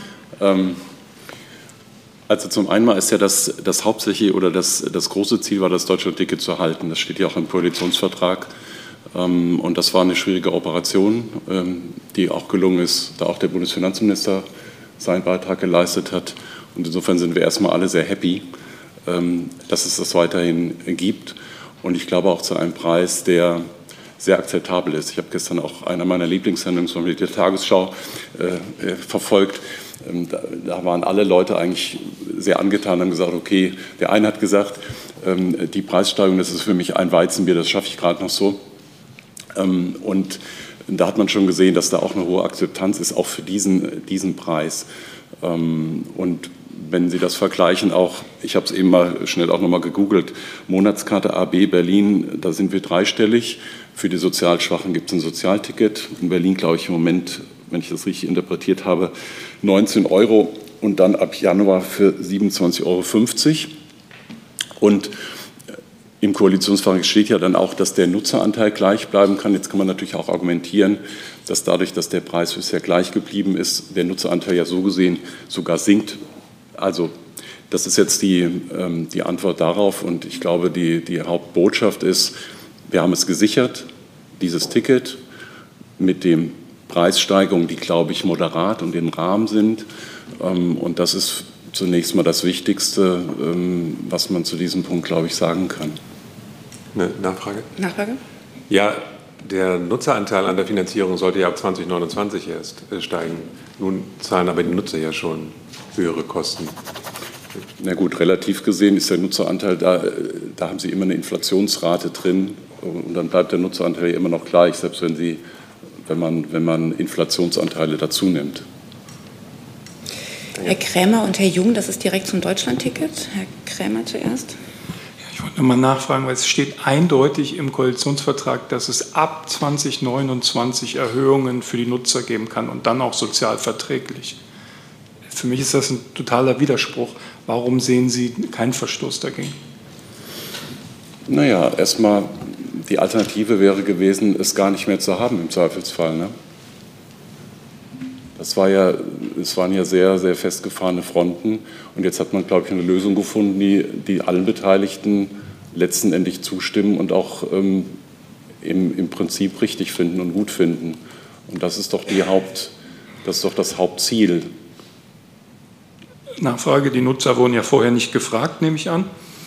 Also zum einen ist ja das hauptsächliche oder das große Ziel war, das Deutschlandticket zu erhalten. Das steht ja auch im Koalitionsvertrag. Und das war eine schwierige Operation, die auch gelungen ist, da auch der Bundesfinanzminister seinen Beitrag geleistet hat. Und insofern sind wir erstmal alle sehr happy. dass es das weiterhin gibt. Und ich glaube auch zu einem Preis, der sehr akzeptabel ist. Ich habe gestern auch einer meiner Lieblingssendungen, zum Beispiel die Tagesschau, verfolgt. Da waren alle Leute eigentlich sehr angetan und haben gesagt, okay, der eine hat gesagt, die Preissteigerung, das ist für mich ein Weizenbier, das schaffe ich gerade noch so. Und da hat man schon gesehen, dass da auch eine hohe Akzeptanz ist, auch für diesen Preis. Und wenn Sie das vergleichen, auch, ich habe es eben mal schnell auch nochmal gegoogelt, Monatskarte AB Berlin, da sind wir dreistellig. Für die Sozialschwachen gibt es ein Sozialticket. In Berlin, glaube ich, im Moment, wenn ich das richtig interpretiert habe, 19 € und dann ab Januar für 27,50 €. Und im Koalitionsvertrag steht ja dann auch, dass der Nutzeranteil gleich bleiben kann. Jetzt kann man natürlich auch argumentieren, dass dadurch, dass der Preis bisher gleich geblieben ist, der Nutzeranteil ja so gesehen sogar sinkt. Also das ist jetzt die Antwort darauf. Und ich glaube, die Hauptbotschaft ist, wir haben es gesichert, dieses Ticket mit den Preissteigerungen, die, glaube ich, moderat und im Rahmen sind. Und das ist zunächst mal das Wichtigste, was man zu diesem Punkt, glaube ich, sagen kann. Eine Nachfrage? Nachfrage? Ja, der Nutzeranteil an der Finanzierung sollte ja ab 2029 erst steigen. Nun zahlen aber die Nutzer ja schon höhere Kosten. Na gut, relativ gesehen ist der Nutzeranteil da haben Sie immer eine Inflationsrate drin und dann bleibt der Nutzeranteil immer noch gleich, selbst wenn man Inflationsanteile dazu nimmt. Herr Krämer und Herr Jung, das ist direkt zum Deutschlandticket. Herr Krämer zuerst. Ich wollte nochmal nachfragen, weil es steht eindeutig im Koalitionsvertrag, dass es ab 2029 Erhöhungen für die Nutzer geben kann und dann auch sozial verträglich. Für mich ist das ein totaler Widerspruch. Warum sehen Sie keinen Verstoß dagegen? Naja, erstmal, die Alternative wäre gewesen, es gar nicht mehr zu haben im Zweifelsfall. Ne? Es waren ja sehr, sehr festgefahrene Fronten. Und jetzt hat man, glaube ich, eine Lösung gefunden, die allen Beteiligten letztendlich zustimmen und auch im Prinzip richtig finden und gut finden. Und das ist doch das Hauptziel. Nachfrage, die Nutzer wurden ja vorher nicht gefragt, nehme ich an.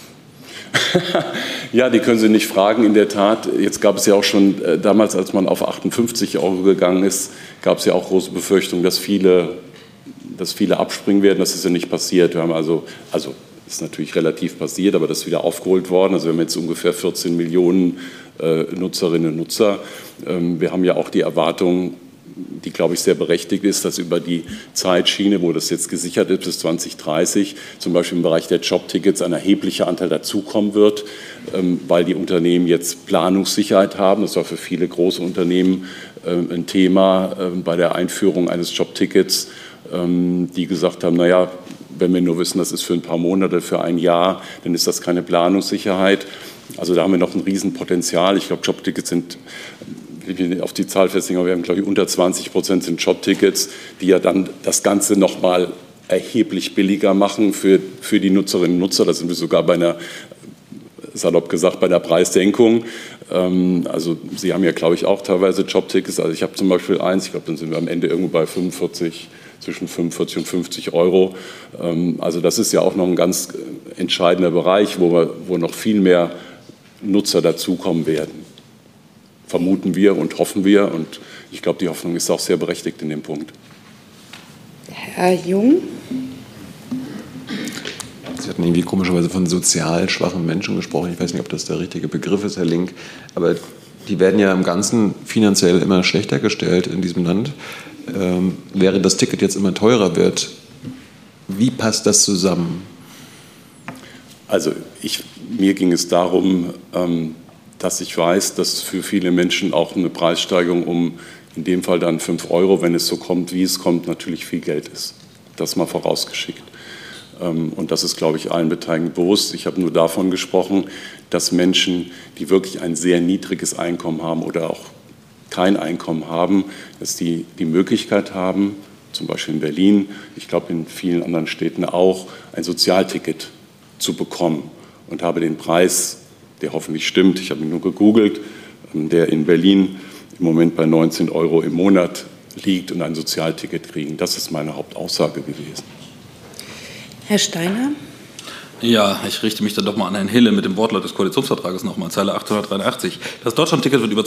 Ja, die können Sie nicht fragen, in der Tat. Jetzt gab es ja auch schon damals, als man auf 58 € gegangen ist, gab es ja auch große Befürchtungen, dass viele abspringen werden. Das ist ja nicht passiert. Wir haben also ist natürlich relativ passiert, aber das ist wieder aufgeholt worden. Also wir haben jetzt ungefähr 14 Millionen Nutzerinnen und Nutzer. Wir haben ja auch die Erwartung, die, glaube ich, sehr berechtigt ist, dass über die Zeitschiene, wo das jetzt gesichert ist, bis 2030, zum Beispiel im Bereich der Jobtickets ein erheblicher Anteil dazukommen wird, weil die Unternehmen jetzt Planungssicherheit haben. Das war für viele große Unternehmen ein Thema bei der Einführung eines Jobtickets, die gesagt haben, naja, wenn wir nur wissen, das ist für ein paar Monate, für ein Jahr, dann ist das keine Planungssicherheit. Also da haben wir noch ein Riesenpotenzial. Ich glaube, Jobtickets sind, ich will auf die Zahl festlegen, aber wir haben, glaube ich, unter 20% sind Jobtickets, die ja dann das Ganze noch mal erheblich billiger machen für die Nutzerinnen und Nutzer. Da sind wir sogar bei einer, salopp gesagt, bei der Preissenkung. Also Sie haben ja, glaube ich, auch teilweise Jobtickets. Also ich habe zum Beispiel eins, ich glaube, dann sind wir am Ende irgendwo bei zwischen 45 und 50 €. Also das ist ja auch noch ein ganz entscheidender Bereich, wo noch viel mehr Nutzer dazukommen werden. Vermuten wir und hoffen wir. Und ich glaube, die Hoffnung ist auch sehr berechtigt in dem Punkt. Herr Jung. Sie hatten irgendwie komischerweise von sozial schwachen Menschen gesprochen. Ich weiß nicht, ob das der richtige Begriff ist, Herr Link. Aber die werden ja im Ganzen finanziell immer schlechter gestellt in diesem Land. Während das Ticket jetzt immer teurer wird, wie passt das zusammen? Also mir ging es darum, dass ich weiß, dass für viele Menschen auch eine Preissteigerung um in dem Fall dann 5 €, wenn es so kommt, wie es kommt, natürlich viel Geld ist. Das mal vorausgeschickt. Und das ist, glaube ich, allen Beteiligten bewusst. Ich habe nur davon gesprochen, dass Menschen, die wirklich ein sehr niedriges Einkommen haben oder auch kein Einkommen haben, dass die die Möglichkeit haben, zum Beispiel in Berlin, ich glaube in vielen anderen Städten auch, ein Sozialticket zu bekommen. Und habe den Preis, der hoffentlich stimmt, ich habe ihn nur gegoogelt, der in Berlin im Moment bei 19 € im Monat liegt und ein Sozialticket kriegen. Das ist meine Hauptaussage gewesen. Herr Steiner. Ja, ich richte mich dann doch mal an Herrn Hille mit dem Wortlaut des Koalitionsvertrages nochmal, Zeile 883. Das Deutschlandticket wird über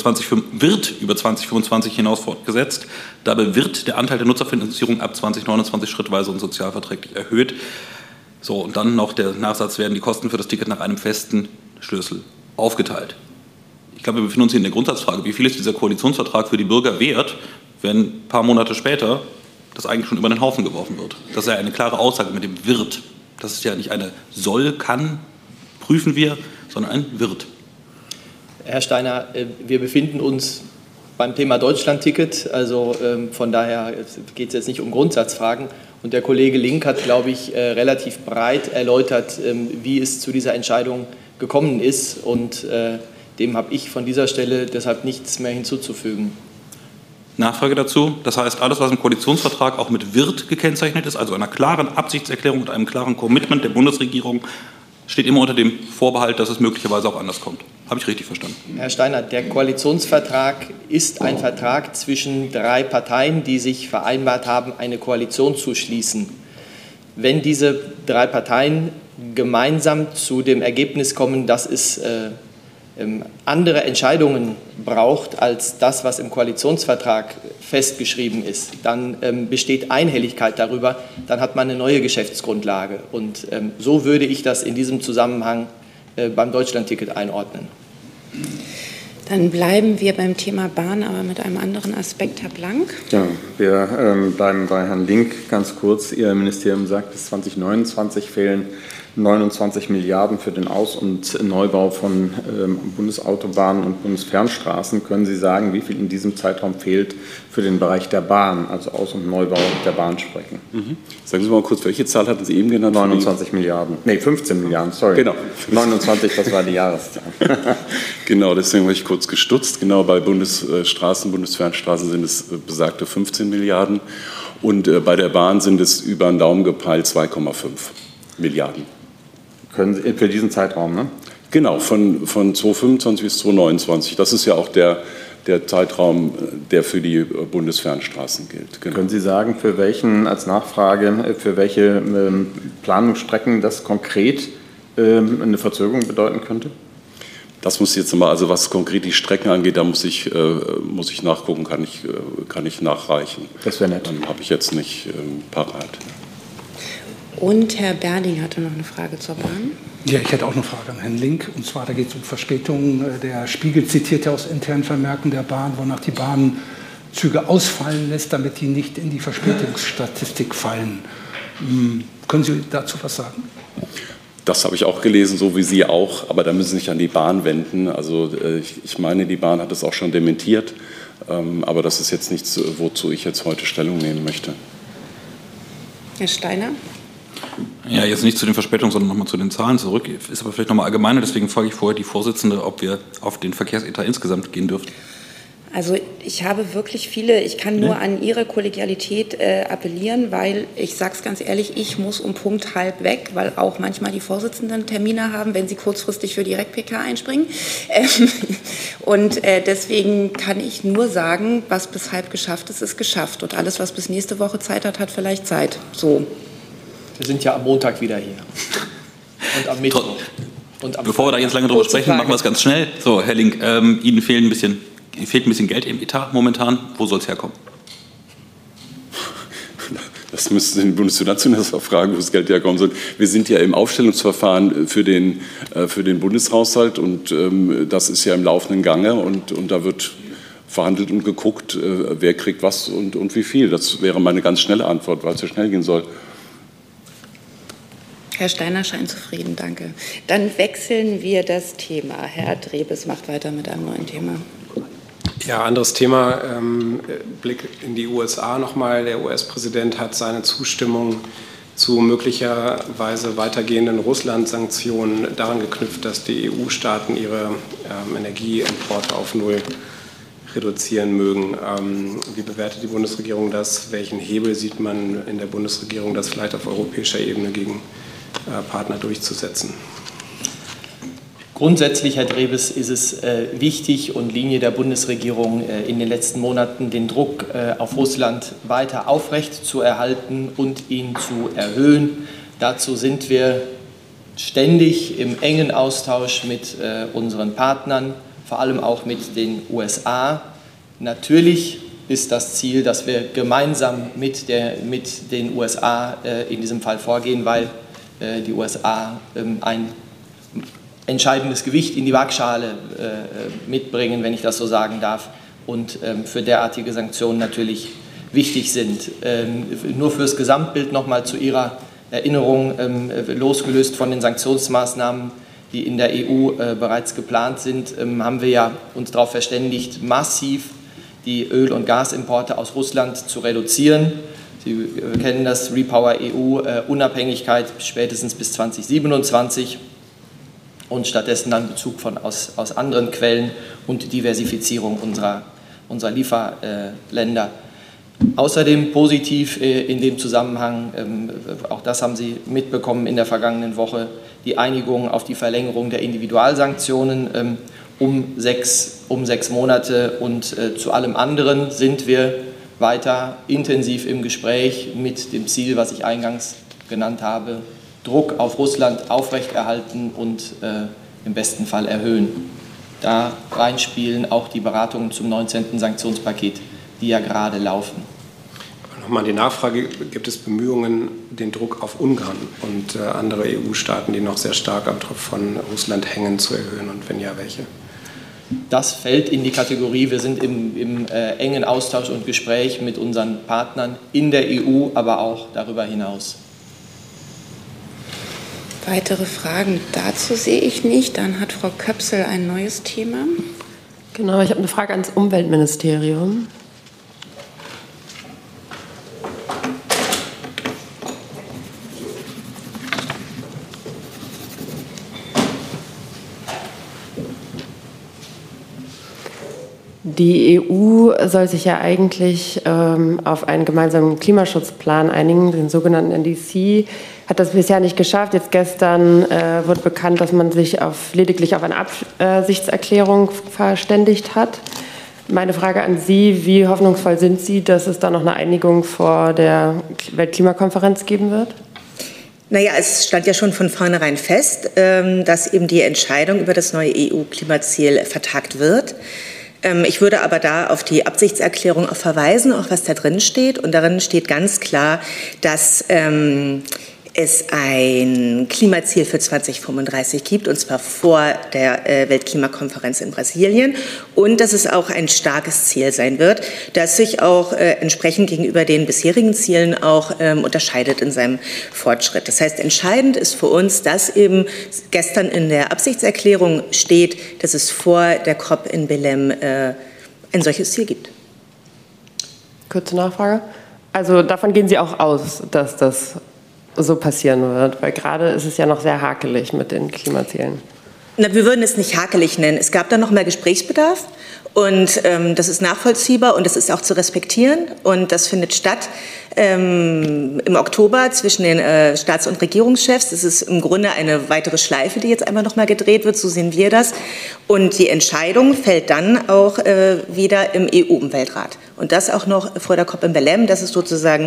2025 hinaus fortgesetzt. Dabei wird der Anteil der Nutzerfinanzierung ab 2029 schrittweise und sozialverträglich erhöht. So, und dann noch der Nachsatz, werden die Kosten für das Ticket nach einem festen Schlüssel aufgeteilt. Ich glaube, wir befinden uns hier in der Grundsatzfrage, wie viel ist dieser Koalitionsvertrag für die Bürger wert, wenn ein paar Monate später das eigentlich schon über den Haufen geworfen wird. Das ist ja eine klare Aussage mit dem wird. Das ist ja nicht eine soll, kann, prüfen wir, sondern ein wird. Herr Steiner, wir befinden uns beim Thema Deutschlandticket, also von daher geht es jetzt nicht um Grundsatzfragen. Und der Kollege Link hat, glaube ich, relativ breit erläutert, wie es zu dieser Entscheidung gekommen ist. Und dem habe ich von dieser Stelle deshalb nichts mehr hinzuzufügen. Nachfrage dazu. Das heißt, alles, was im Koalitionsvertrag auch mit wird gekennzeichnet ist, also einer klaren Absichtserklärung und einem klaren Commitment der Bundesregierung, steht immer unter dem Vorbehalt, dass es möglicherweise auch anders kommt. Habe ich richtig verstanden? Herr Steiner, der Koalitionsvertrag ist ein Vertrag zwischen 3 Parteien, die sich vereinbart haben, eine Koalition zu schließen. Wenn diese 3 Parteien gemeinsam zu dem Ergebnis kommen, dass es andere Entscheidungen braucht als das, was im Koalitionsvertrag festgeschrieben ist, dann besteht Einhelligkeit darüber, dann hat man eine neue Geschäftsgrundlage. Und so würde ich das in diesem Zusammenhang beim Deutschlandticket einordnen. Dann bleiben wir beim Thema Bahn, aber mit einem anderen Aspekt, Herr Blank. Ja, wir bleiben bei Herrn Link ganz kurz. Ihr Ministerium sagt, bis 2029 fehlen 29 Milliarden für den Aus- und Neubau von Bundesautobahnen und Bundesfernstraßen. Können Sie sagen, wie viel in diesem Zeitraum fehlt für den Bereich der Bahn, also Aus- und Neubau der Bahnsprecken? Sagen Sie mal kurz, welche Zahl hatten Sie eben genannt? 29 Milliarden. Nee, 15 Milliarden, sorry. Genau. 29, das war die Jahreszahl. Genau, deswegen war ich kurz gestutzt. Genau, bei Bundesstraßen, Bundesfernstraßen sind es besagte 15 Milliarden. Und bei der Bahn sind es über den Daumen gepeilt 2,5 Milliarden. Können Sie für diesen Zeitraum, ne? Genau, von 2025 bis 2029. Das ist ja auch der Zeitraum, der für die Bundesfernstraßen gilt. Genau. Können Sie sagen, für welchen, als Nachfrage, für welche Planungsstrecken das konkret eine Verzögerung bedeuten könnte? Das muss jetzt mal, also was konkret die Strecken angeht, da muss ich nachgucken, kann ich nachreichen. Das wäre nett. Dann habe ich jetzt nicht parat. Und Herr Berding hatte noch eine Frage zur Bahn. Ja, ich hätte auch eine Frage an Herrn Link. Und zwar, da geht es um Verspätungen. Der Spiegel zitiert ja aus internen Vermerken der Bahn, wonach die Bahn Züge ausfallen lässt, damit die nicht in die Verspätungsstatistik fallen. Können Sie dazu was sagen? Das habe ich auch gelesen, so wie Sie auch. Aber da müssen Sie sich an die Bahn wenden. Also ich meine, die Bahn hat es auch schon dementiert. Aber das ist jetzt nichts, wozu ich jetzt heute Stellung nehmen möchte. Herr Steiner? Ja, jetzt nicht zu den Verspätungen, sondern nochmal zu den Zahlen zurück. Ist aber vielleicht nochmal allgemeiner, deswegen frage ich vorher die Vorsitzende, ob wir auf den Verkehrsetat insgesamt gehen dürfen. Also ich habe wirklich viele, ich kann nur an Ihre Kollegialität appellieren, weil ich sage es ganz ehrlich, ich muss um Punkt halb weg, weil auch manchmal die Vorsitzenden Termine haben, wenn sie kurzfristig für Direkt-PK einspringen. Und deswegen kann ich nur sagen, was bis halb geschafft ist, ist geschafft. Und alles, was bis nächste Woche Zeit hat, hat vielleicht Zeit. So. Wir sind ja am Montag wieder hier. Und am Mittwoch. Und am Bevor wir da jetzt lange drüber sprechen, machen wir es ganz schnell. So, Herr Link, Ihnen fehlt ein bisschen Geld im Etat momentan. Wo soll es herkommen? Das müssten Sie den Bundesfinanzminister fragen, wo das Geld herkommen soll. Wir sind ja im Aufstellungsverfahren für den Bundeshaushalt und das ist ja im laufenden Gange und da wird verhandelt und geguckt, wer kriegt was und wie viel. Das wäre meine ganz schnelle Antwort, weil es so schnell gehen soll. Herr Steiner scheint zufrieden, danke. Dann wechseln wir das Thema. Herr Drebes macht weiter mit einem neuen Thema. Ja, anderes Thema. Blick in die USA nochmal. Der US-Präsident hat seine Zustimmung zu möglicherweise weitergehenden Russland-Sanktionen daran geknüpft, dass die EU-Staaten ihre Energieimporte auf Null reduzieren mögen. Wie bewertet die Bundesregierung das? Welchen Hebel sieht man in der Bundesregierung, das vielleicht auf europäischer Ebene gegen Partner durchzusetzen? Grundsätzlich, Herr Drebes, ist es wichtig und Linie der Bundesregierung in den letzten Monaten, den Druck auf Russland weiter aufrecht zu erhalten und ihn zu erhöhen. Dazu sind wir ständig im engen Austausch mit unseren Partnern, vor allem auch mit den USA. Natürlich ist das Ziel, dass wir gemeinsam mit den USA in diesem Fall vorgehen, weil die USA ein entscheidendes Gewicht in die Waagschale mitbringen, wenn ich das so sagen darf, und für derartige Sanktionen natürlich wichtig sind. Nur fürs Gesamtbild nochmal zu Ihrer Erinnerung, losgelöst von den Sanktionsmaßnahmen, die in der EU bereits geplant sind, haben wir ja uns darauf verständigt, massiv die Öl- und Gasimporte aus Russland zu reduzieren. Sie kennen das Repower EU, Unabhängigkeit spätestens bis 2027 und stattdessen dann Bezug aus anderen Quellen und Diversifizierung unserer Lieferländer. Außerdem positiv in dem Zusammenhang, auch das haben Sie mitbekommen in der vergangenen Woche, die Einigung auf die Verlängerung der Individualsanktionen um sechs Monate, und zu allem anderen sind wir weiter intensiv im Gespräch mit dem Ziel, was ich eingangs genannt habe, Druck auf Russland aufrechterhalten und im besten Fall erhöhen. Da reinspielen auch die Beratungen zum 19. Sanktionspaket, die ja gerade laufen. Nochmal die Nachfrage, gibt es Bemühungen, den Druck auf Ungarn und andere EU-Staaten, die noch sehr stark am Druck von Russland hängen, zu erhöhen, und wenn ja, welche? Das fällt in die Kategorie, wir sind im engen Austausch und Gespräch mit unseren Partnern in der EU, aber auch darüber hinaus. Weitere Fragen dazu sehe ich nicht. Dann hat Frau Köpsel ein neues Thema. Genau, ich habe eine Frage ans Umweltministerium. Die EU soll sich ja eigentlich auf einen gemeinsamen Klimaschutzplan einigen, den sogenannten NDC. Hat das bisher nicht geschafft. Jetzt gestern wird bekannt, dass man sich lediglich auf eine Absichtserklärung verständigt hat. Meine Frage an Sie, wie hoffnungsvoll sind Sie, dass es da noch eine Einigung vor der Weltklimakonferenz geben wird? Naja, es stand ja schon von vornherein fest, dass eben die Entscheidung über das neue EU-Klimaziel vertagt wird. Ich würde aber da auf die Absichtserklärung auch verweisen, auch was da drin steht. Und darin steht ganz klar, dass es ein Klimaziel für 2035 gibt, und zwar vor der Weltklimakonferenz in Brasilien, und dass es auch ein starkes Ziel sein wird, das sich auch entsprechend gegenüber den bisherigen Zielen auch unterscheidet in seinem Fortschritt. Das heißt, entscheidend ist für uns, dass eben gestern in der Absichtserklärung steht, dass es vor der COP in Belém ein solches Ziel gibt. Kurze Nachfrage. Also davon gehen Sie auch aus, dass das so passieren wird, weil gerade ist es ja noch sehr hakelig mit den Klimazielen. Na, wir würden es nicht hakelig nennen. Es gab da noch mehr Gesprächsbedarf, und das ist nachvollziehbar und das ist auch zu respektieren, und das findet statt im Oktober zwischen den Staats- und Regierungschefs. Das ist im Grunde eine weitere Schleife, die jetzt einmal noch mal gedreht wird, so sehen wir das. Und die Entscheidung fällt dann auch wieder im EU-Umweltrat. Und das auch noch vor der COP in Belém. Das ist sozusagen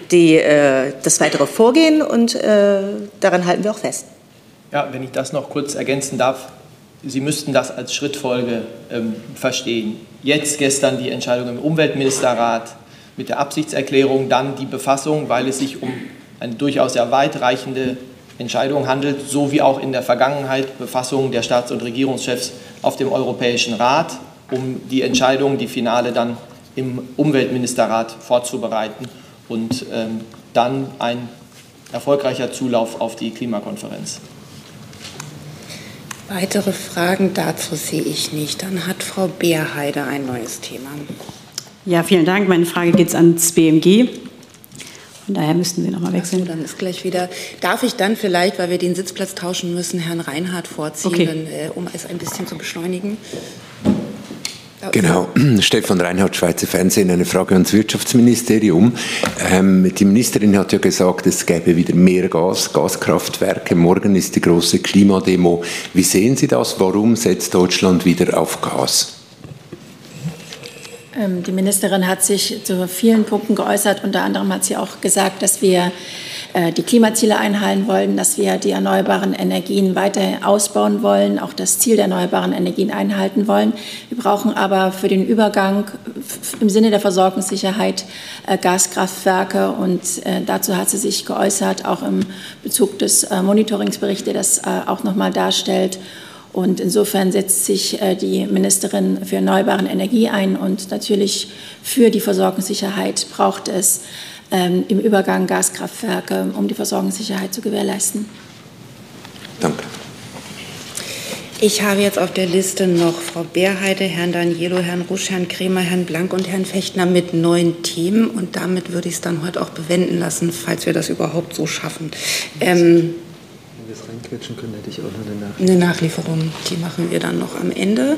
das weitere Vorgehen, und daran halten wir auch fest. Ja, wenn ich das noch kurz ergänzen darf, Sie müssten das als Schrittfolge verstehen. Jetzt gestern die Entscheidung im Umweltministerrat mit der Absichtserklärung, dann die Befassung, weil es sich um eine durchaus sehr weitreichende Entscheidung handelt, so wie auch in der Vergangenheit Befassung der Staats- und Regierungschefs auf dem Europäischen Rat, um die Entscheidung, die finale, dann im Umweltministerrat vorzubereiten und dann ein erfolgreicher Zulauf auf die Klimakonferenz. Weitere Fragen dazu sehe ich nicht. Dann hat Frau Beerheide ein neues Thema. Ja, vielen Dank. Meine Frage geht ans BMG. Von daher müssten Sie noch mal wechseln. Ach so, dann ist gleich wieder. Darf ich dann vielleicht, weil wir den Sitzplatz tauschen müssen, Herrn Reinhardt vorziehen, okay, um es ein bisschen zu beschleunigen? Genau, Stefan Reinhardt, Schweizer Fernsehen, eine Frage ans Wirtschaftsministerium. Die Ministerin hat ja gesagt, es gäbe wieder mehr Gaskraftwerke. Morgen ist die große Klimademo. Wie sehen Sie das? Warum setzt Deutschland wieder auf Gas? Die Ministerin hat sich zu vielen Punkten geäußert. Unter anderem hat sie auch gesagt, dass wir die Klimaziele einhalten wollen, dass wir die erneuerbaren Energien weiter ausbauen wollen, auch das Ziel der erneuerbaren Energien einhalten wollen. Wir brauchen aber für den Übergang im Sinne der Versorgungssicherheit Gaskraftwerke, und dazu hat sie sich geäußert, auch im Bezug des Monitoringsberichts, der das auch nochmal darstellt. Und insofern setzt sich die Ministerin für erneuerbare Energie ein, und natürlich für die Versorgungssicherheit braucht es im Übergang Gaskraftwerke, um die Versorgungssicherheit zu gewährleisten. Danke. Ich habe jetzt auf der Liste noch Frau Beerheide, Herrn D'Aniello, Herrn Rusch, Herrn Kremer, Herrn Blank und Herrn Fechtner mit 9 Themen. Und damit würde ich es dann heute auch bewenden lassen, falls wir das überhaupt so schaffen. Wenn wir es reinquetschen können, hätte ich auch noch eine Nachlieferung. Die machen wir dann noch am Ende.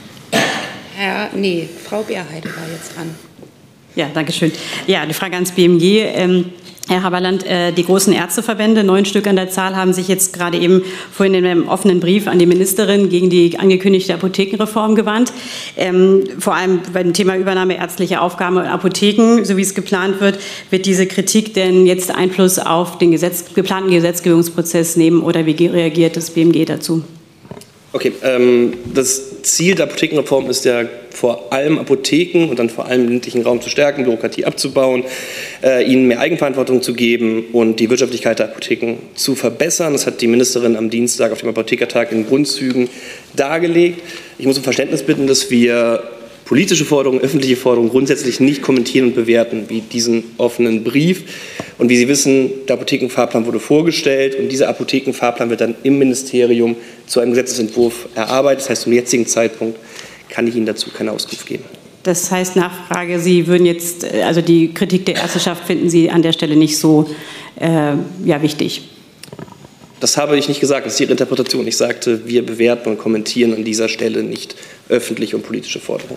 Frau Beerheide war jetzt dran. Ja, danke schön. Ja, die Frage ans BMG. Herr Haberland, die großen Ärzteverbände, 9 Stück an der Zahl, haben sich jetzt gerade eben vorhin in einem offenen Brief an die Ministerin gegen die angekündigte Apothekenreform gewandt. Vor allem beim Thema Übernahme ärztlicher Aufgaben in Apotheken, so wie es geplant wird diese Kritik denn jetzt Einfluss auf den geplanten Gesetzgebungsprozess nehmen, oder wie reagiert das BMG dazu? Okay, das Ziel der Apothekenreform ist ja vor allem Apotheken und dann vor allem den ländlichen Raum zu stärken, Bürokratie abzubauen, ihnen mehr Eigenverantwortung zu geben und die Wirtschaftlichkeit der Apotheken zu verbessern. Das hat die Ministerin am Dienstag auf dem Apothekertag in Grundzügen dargelegt. Ich muss um Verständnis bitten, dass wir politische Forderungen, öffentliche Forderungen grundsätzlich nicht kommentieren und bewerten, wie diesen offenen Brief. Und wie Sie wissen, der Apothekenfahrplan wurde vorgestellt, und dieser Apothekenfahrplan wird dann im Ministerium zu einem Gesetzesentwurf erarbeitet. Das heißt, zum jetzigen Zeitpunkt kann ich Ihnen dazu keine Auskunft geben. Das heißt, Nachfrage, Sie würden jetzt, also die Kritik der Ärzteschaft finden Sie an der Stelle nicht so wichtig? Das habe ich nicht gesagt, das ist Ihre Interpretation. Ich sagte, wir bewerten und kommentieren an dieser Stelle nicht öffentliche und politische Forderungen.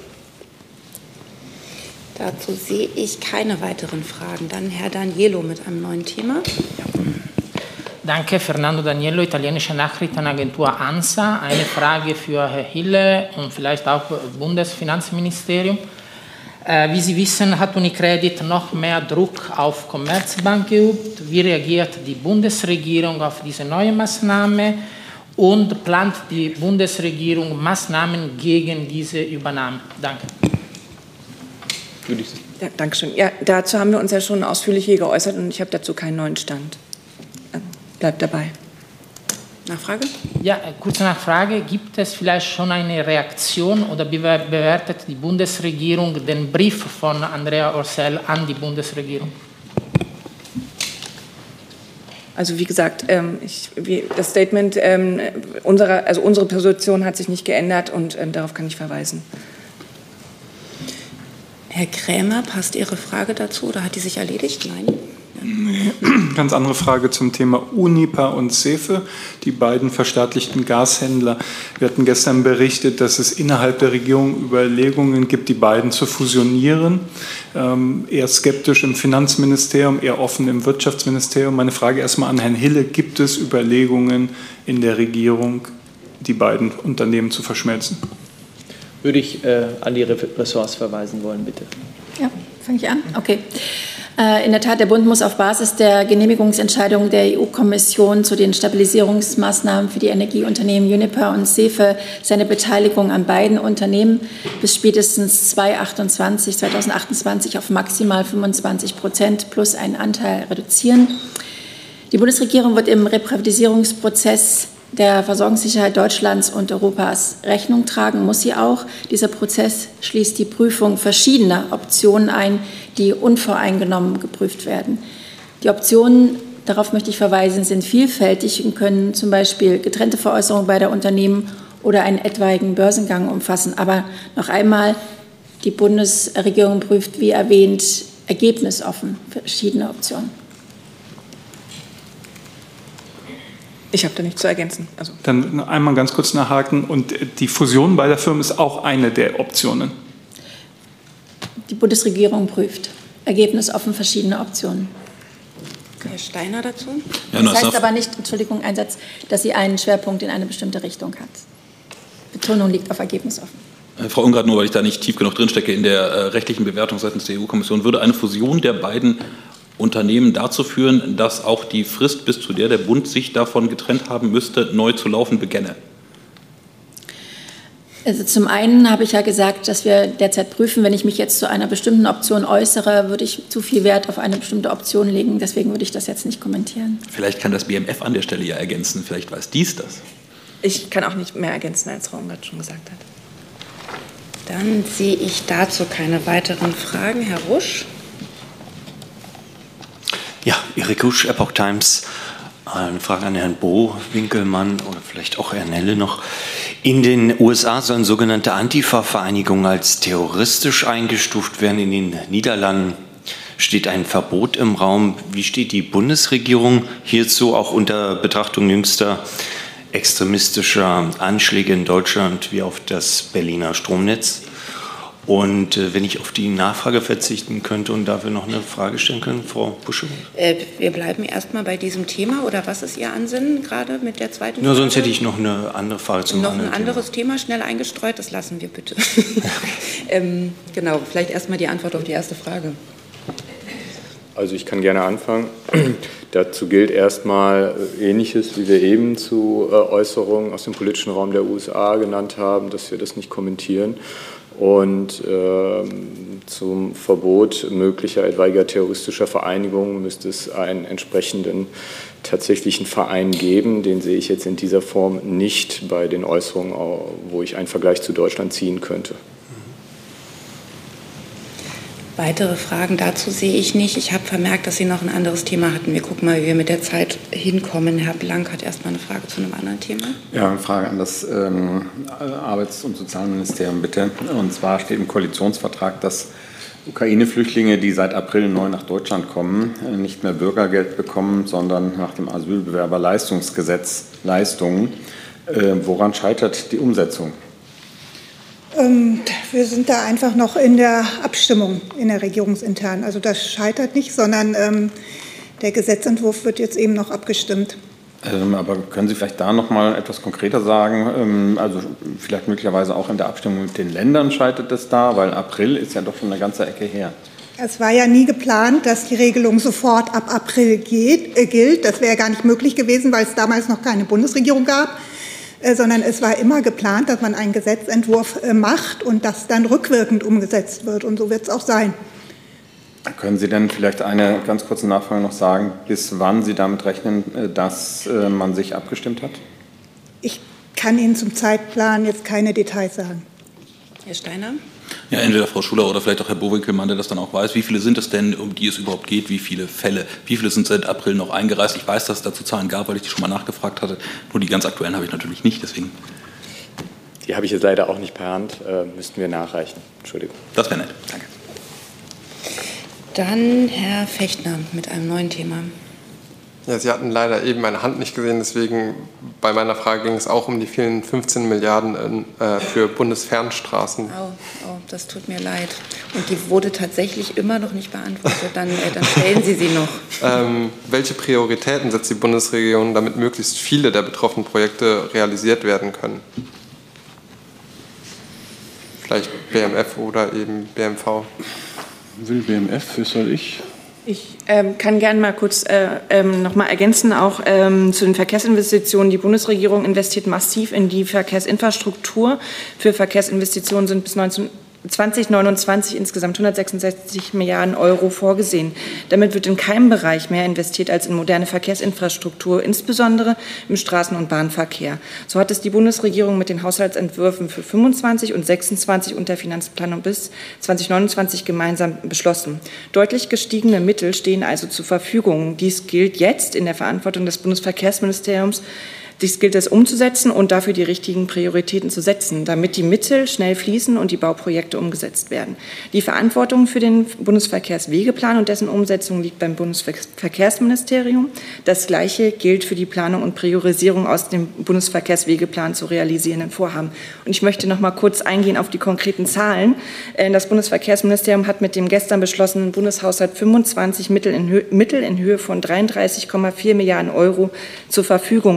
Dazu sehe ich keine weiteren Fragen. Dann Herr D'Aniello mit einem neuen Thema. Danke, Fernando D'Aniello, italienische Nachrichtenagentur ANSA. Eine Frage für Herrn Hille und vielleicht auch Bundesfinanzministerium. Wie Sie wissen, hat Unicredit noch mehr Druck auf Commerzbank geübt. Wie reagiert die Bundesregierung auf diese neue Maßnahme, und plant die Bundesregierung Maßnahmen gegen diese Übernahme? Danke. Ja, Dankeschön. Ja, dazu haben wir uns ja schon ausführlich hier geäußert, und ich habe dazu keinen neuen Stand. Bleibt dabei. Nachfrage? Ja, kurze Nachfrage. Gibt es vielleicht schon eine Reaktion, oder bewertet die Bundesregierung den Brief von Andrea Orcel an die Bundesregierung? Also wie gesagt, das Statement unsere Position hat sich nicht geändert, und darauf kann ich verweisen. Herr Krämer, passt Ihre Frage dazu, oder hat die sich erledigt? Nein. Ganz andere Frage zum Thema Unipa und SEFE, die beiden verstaatlichten Gashändler. Wir hatten gestern berichtet, dass es innerhalb der Regierung Überlegungen gibt, die beiden zu fusionieren. Eher skeptisch im Finanzministerium, eher offen im Wirtschaftsministerium. Meine Frage erstmal an Herrn Hille: Gibt es Überlegungen in der Regierung, die beiden Unternehmen zu verschmelzen? Würde ich an die Ressorts verweisen wollen, bitte. Ja, fange ich an? Okay. In der Tat, der Bund muss auf Basis der Genehmigungsentscheidung der EU-Kommission zu den Stabilisierungsmaßnahmen für die Energieunternehmen Uniper und SEFE seine Beteiligung an beiden Unternehmen bis spätestens 2028 auf maximal 25% plus einen Anteil reduzieren. Die Bundesregierung wird im Reprivatisierungsprozess der Versorgungssicherheit Deutschlands und Europas Rechnung tragen, muss sie auch. Dieser Prozess schließt die Prüfung verschiedener Optionen ein, die unvoreingenommen geprüft werden. Die Optionen, darauf möchte ich verweisen, sind vielfältig und können zum Beispiel getrennte Veräußerungen beider Unternehmen oder einen etwaigen Börsengang umfassen. Aber noch einmal, die Bundesregierung prüft, wie erwähnt, ergebnisoffen verschiedene Optionen. Ich habe da nichts zu ergänzen. Dann einmal ganz kurz nachhaken. Und die Fusion beider Firmen ist auch eine der Optionen? Die Bundesregierung prüft ergebnisoffen verschiedene Optionen. Herr Steiner dazu? Ja, das heißt aber nicht, Entschuldigung, ein Satz, dass sie einen Schwerpunkt in eine bestimmte Richtung hat. Betonung liegt auf ergebnisoffen. Frau Ungrad, nur weil ich da nicht tief genug drinstecke in der rechtlichen Bewertung seitens der EU-Kommission, würde eine Fusion der beiden Unternehmen dazu führen, dass auch die Frist, bis zu der der Bund sich davon getrennt haben müsste, neu zu laufen beginne? Also zum einen habe ich ja gesagt, dass wir derzeit prüfen, wenn ich mich jetzt zu einer bestimmten Option äußere, würde ich zu viel Wert auf eine bestimmte Option legen. Deswegen würde ich das jetzt nicht kommentieren. Vielleicht kann das BMF an der Stelle ja ergänzen. Vielleicht weiß dies das. Ich kann auch nicht mehr ergänzen, als Frau Ungarn schon gesagt hat. Dann sehe ich dazu keine weiteren Fragen. Herr Rusch. Ja, Erik Rusch, Epoch Times. Eine Frage an Herrn Bo, Winkelmann oder vielleicht auch Herrn Helle noch. In den USA sollen sogenannte Antifa-Vereinigungen als terroristisch eingestuft werden. In den Niederlanden steht ein Verbot im Raum. Wie steht die Bundesregierung hierzu, auch unter Betrachtung jüngster extremistischer Anschläge in Deutschland wie auf das Berliner Stromnetz? Und wenn ich auf die Nachfrage verzichten könnte und dafür noch eine Frage stellen können, Frau Busche? Wir bleiben erstmal bei diesem Thema. Oder was ist Ihr Ansinnen gerade mit der zweiten Frage? Nur sonst hätte ich noch eine andere Frage zum anderen Thema. Noch ein anderes Thema schnell eingestreut? Das lassen wir bitte. Genau, vielleicht erstmal die Antwort auf die erste Frage. Also ich kann gerne anfangen. Dazu gilt erstmal Ähnliches, wie wir eben zu Äußerungen aus dem politischen Raum der USA genannt haben, dass wir das nicht kommentieren. Und zum Verbot möglicher etwaiger terroristischer Vereinigungen müsste es einen entsprechenden tatsächlichen Verein geben. Den sehe ich jetzt in dieser Form nicht bei den Äußerungen, wo ich einen Vergleich zu Deutschland ziehen könnte. Weitere Fragen dazu sehe ich nicht. Ich habe vermerkt, dass Sie noch ein anderes Thema hatten. Wir gucken mal, wie wir mit der Zeit hinkommen. Herr Blank hat erstmal eine Frage zu einem anderen Thema. Ja, eine Frage an das Arbeits- und Sozialministerium bitte. Und zwar steht im Koalitionsvertrag, dass Ukraine-Flüchtlinge, die seit April neu nach Deutschland kommen, nicht mehr Bürgergeld bekommen, sondern nach dem Asylbewerberleistungsgesetz Leistungen. Woran scheitert die Umsetzung? Wir sind da einfach noch in der Abstimmung in der Regierungsintern. Also das scheitert nicht, sondern der Gesetzentwurf wird jetzt eben noch abgestimmt. Aber können Sie vielleicht da noch mal etwas konkreter sagen? Also vielleicht möglicherweise auch in der Abstimmung mit den Ländern scheitert es da, weil April ist ja doch schon eine ganze Ecke her. Es war ja nie geplant, dass die Regelung sofort ab April gilt. Das wäre gar nicht möglich gewesen, weil es damals noch keine Bundesregierung gab. Sondern es war immer geplant, dass man einen Gesetzentwurf macht und das dann rückwirkend umgesetzt wird. Und so wird es auch sein. Können Sie denn vielleicht eine ganz kurze Nachfrage noch sagen, bis wann Sie damit rechnen, dass man sich abgestimmt hat? Ich kann Ihnen zum Zeitplan jetzt keine Details sagen. Herr Steiner? Ja, entweder Frau Schuler oder vielleicht auch Herr Bo-Winkelmann, der das dann auch weiß. Wie viele sind es denn, um die es überhaupt geht? Wie viele Fälle? Wie viele sind seit April noch eingereist? Ich weiß, dass es dazu Zahlen gab, weil ich die schon mal nachgefragt hatte. Nur die ganz aktuellen habe ich natürlich nicht, deswegen. Die habe ich jetzt leider auch nicht per Hand. Müssten wir nachreichen. Entschuldigung. Das wäre nett. Danke. Dann Herr Fechtner mit einem neuen Thema. Ja, Sie hatten leider eben meine Hand nicht gesehen, deswegen bei meiner Frage ging es auch um die vielen 15 Milliarden für Bundesfernstraßen. Oh, das tut mir leid. Und die wurde tatsächlich immer noch nicht beantwortet. Dann stellen Sie sie noch. Welche Prioritäten setzt die Bundesregierung, damit möglichst viele der betroffenen Projekte realisiert werden können? Vielleicht BMF oder eben BMV? Will BMF, was soll ich? Ich kann gerne mal kurz noch mal ergänzen, auch zu den Verkehrsinvestitionen. Die Bundesregierung investiert massiv in die Verkehrsinfrastruktur. Für Verkehrsinvestitionen sind bis 2029 insgesamt 166 Milliarden Euro vorgesehen. Damit wird in keinem Bereich mehr investiert als in moderne Verkehrsinfrastruktur, insbesondere im Straßen- und Bahnverkehr. So hat es die Bundesregierung mit den Haushaltsentwürfen für 25 und 26 und der Finanzplanung bis 2029 gemeinsam beschlossen. Deutlich gestiegene Mittel stehen also zur Verfügung. Dies gilt jetzt in der Verantwortung des Bundesverkehrsministeriums. Dies gilt es umzusetzen und dafür die richtigen Prioritäten zu setzen, damit die Mittel schnell fließen und die Bauprojekte umgesetzt werden. Die Verantwortung für den Bundesverkehrswegeplan und dessen Umsetzung liegt beim Bundesverkehrsministerium. Das Gleiche gilt für die Planung und Priorisierung aus dem Bundesverkehrswegeplan zu realisierenden Vorhaben. Und ich möchte noch mal kurz eingehen auf die konkreten Zahlen. Das Bundesverkehrsministerium hat mit dem gestern beschlossenen Bundeshaushalt 25 Mittel in Höhe von 33,4 Milliarden Euro zur Verfügung. Davon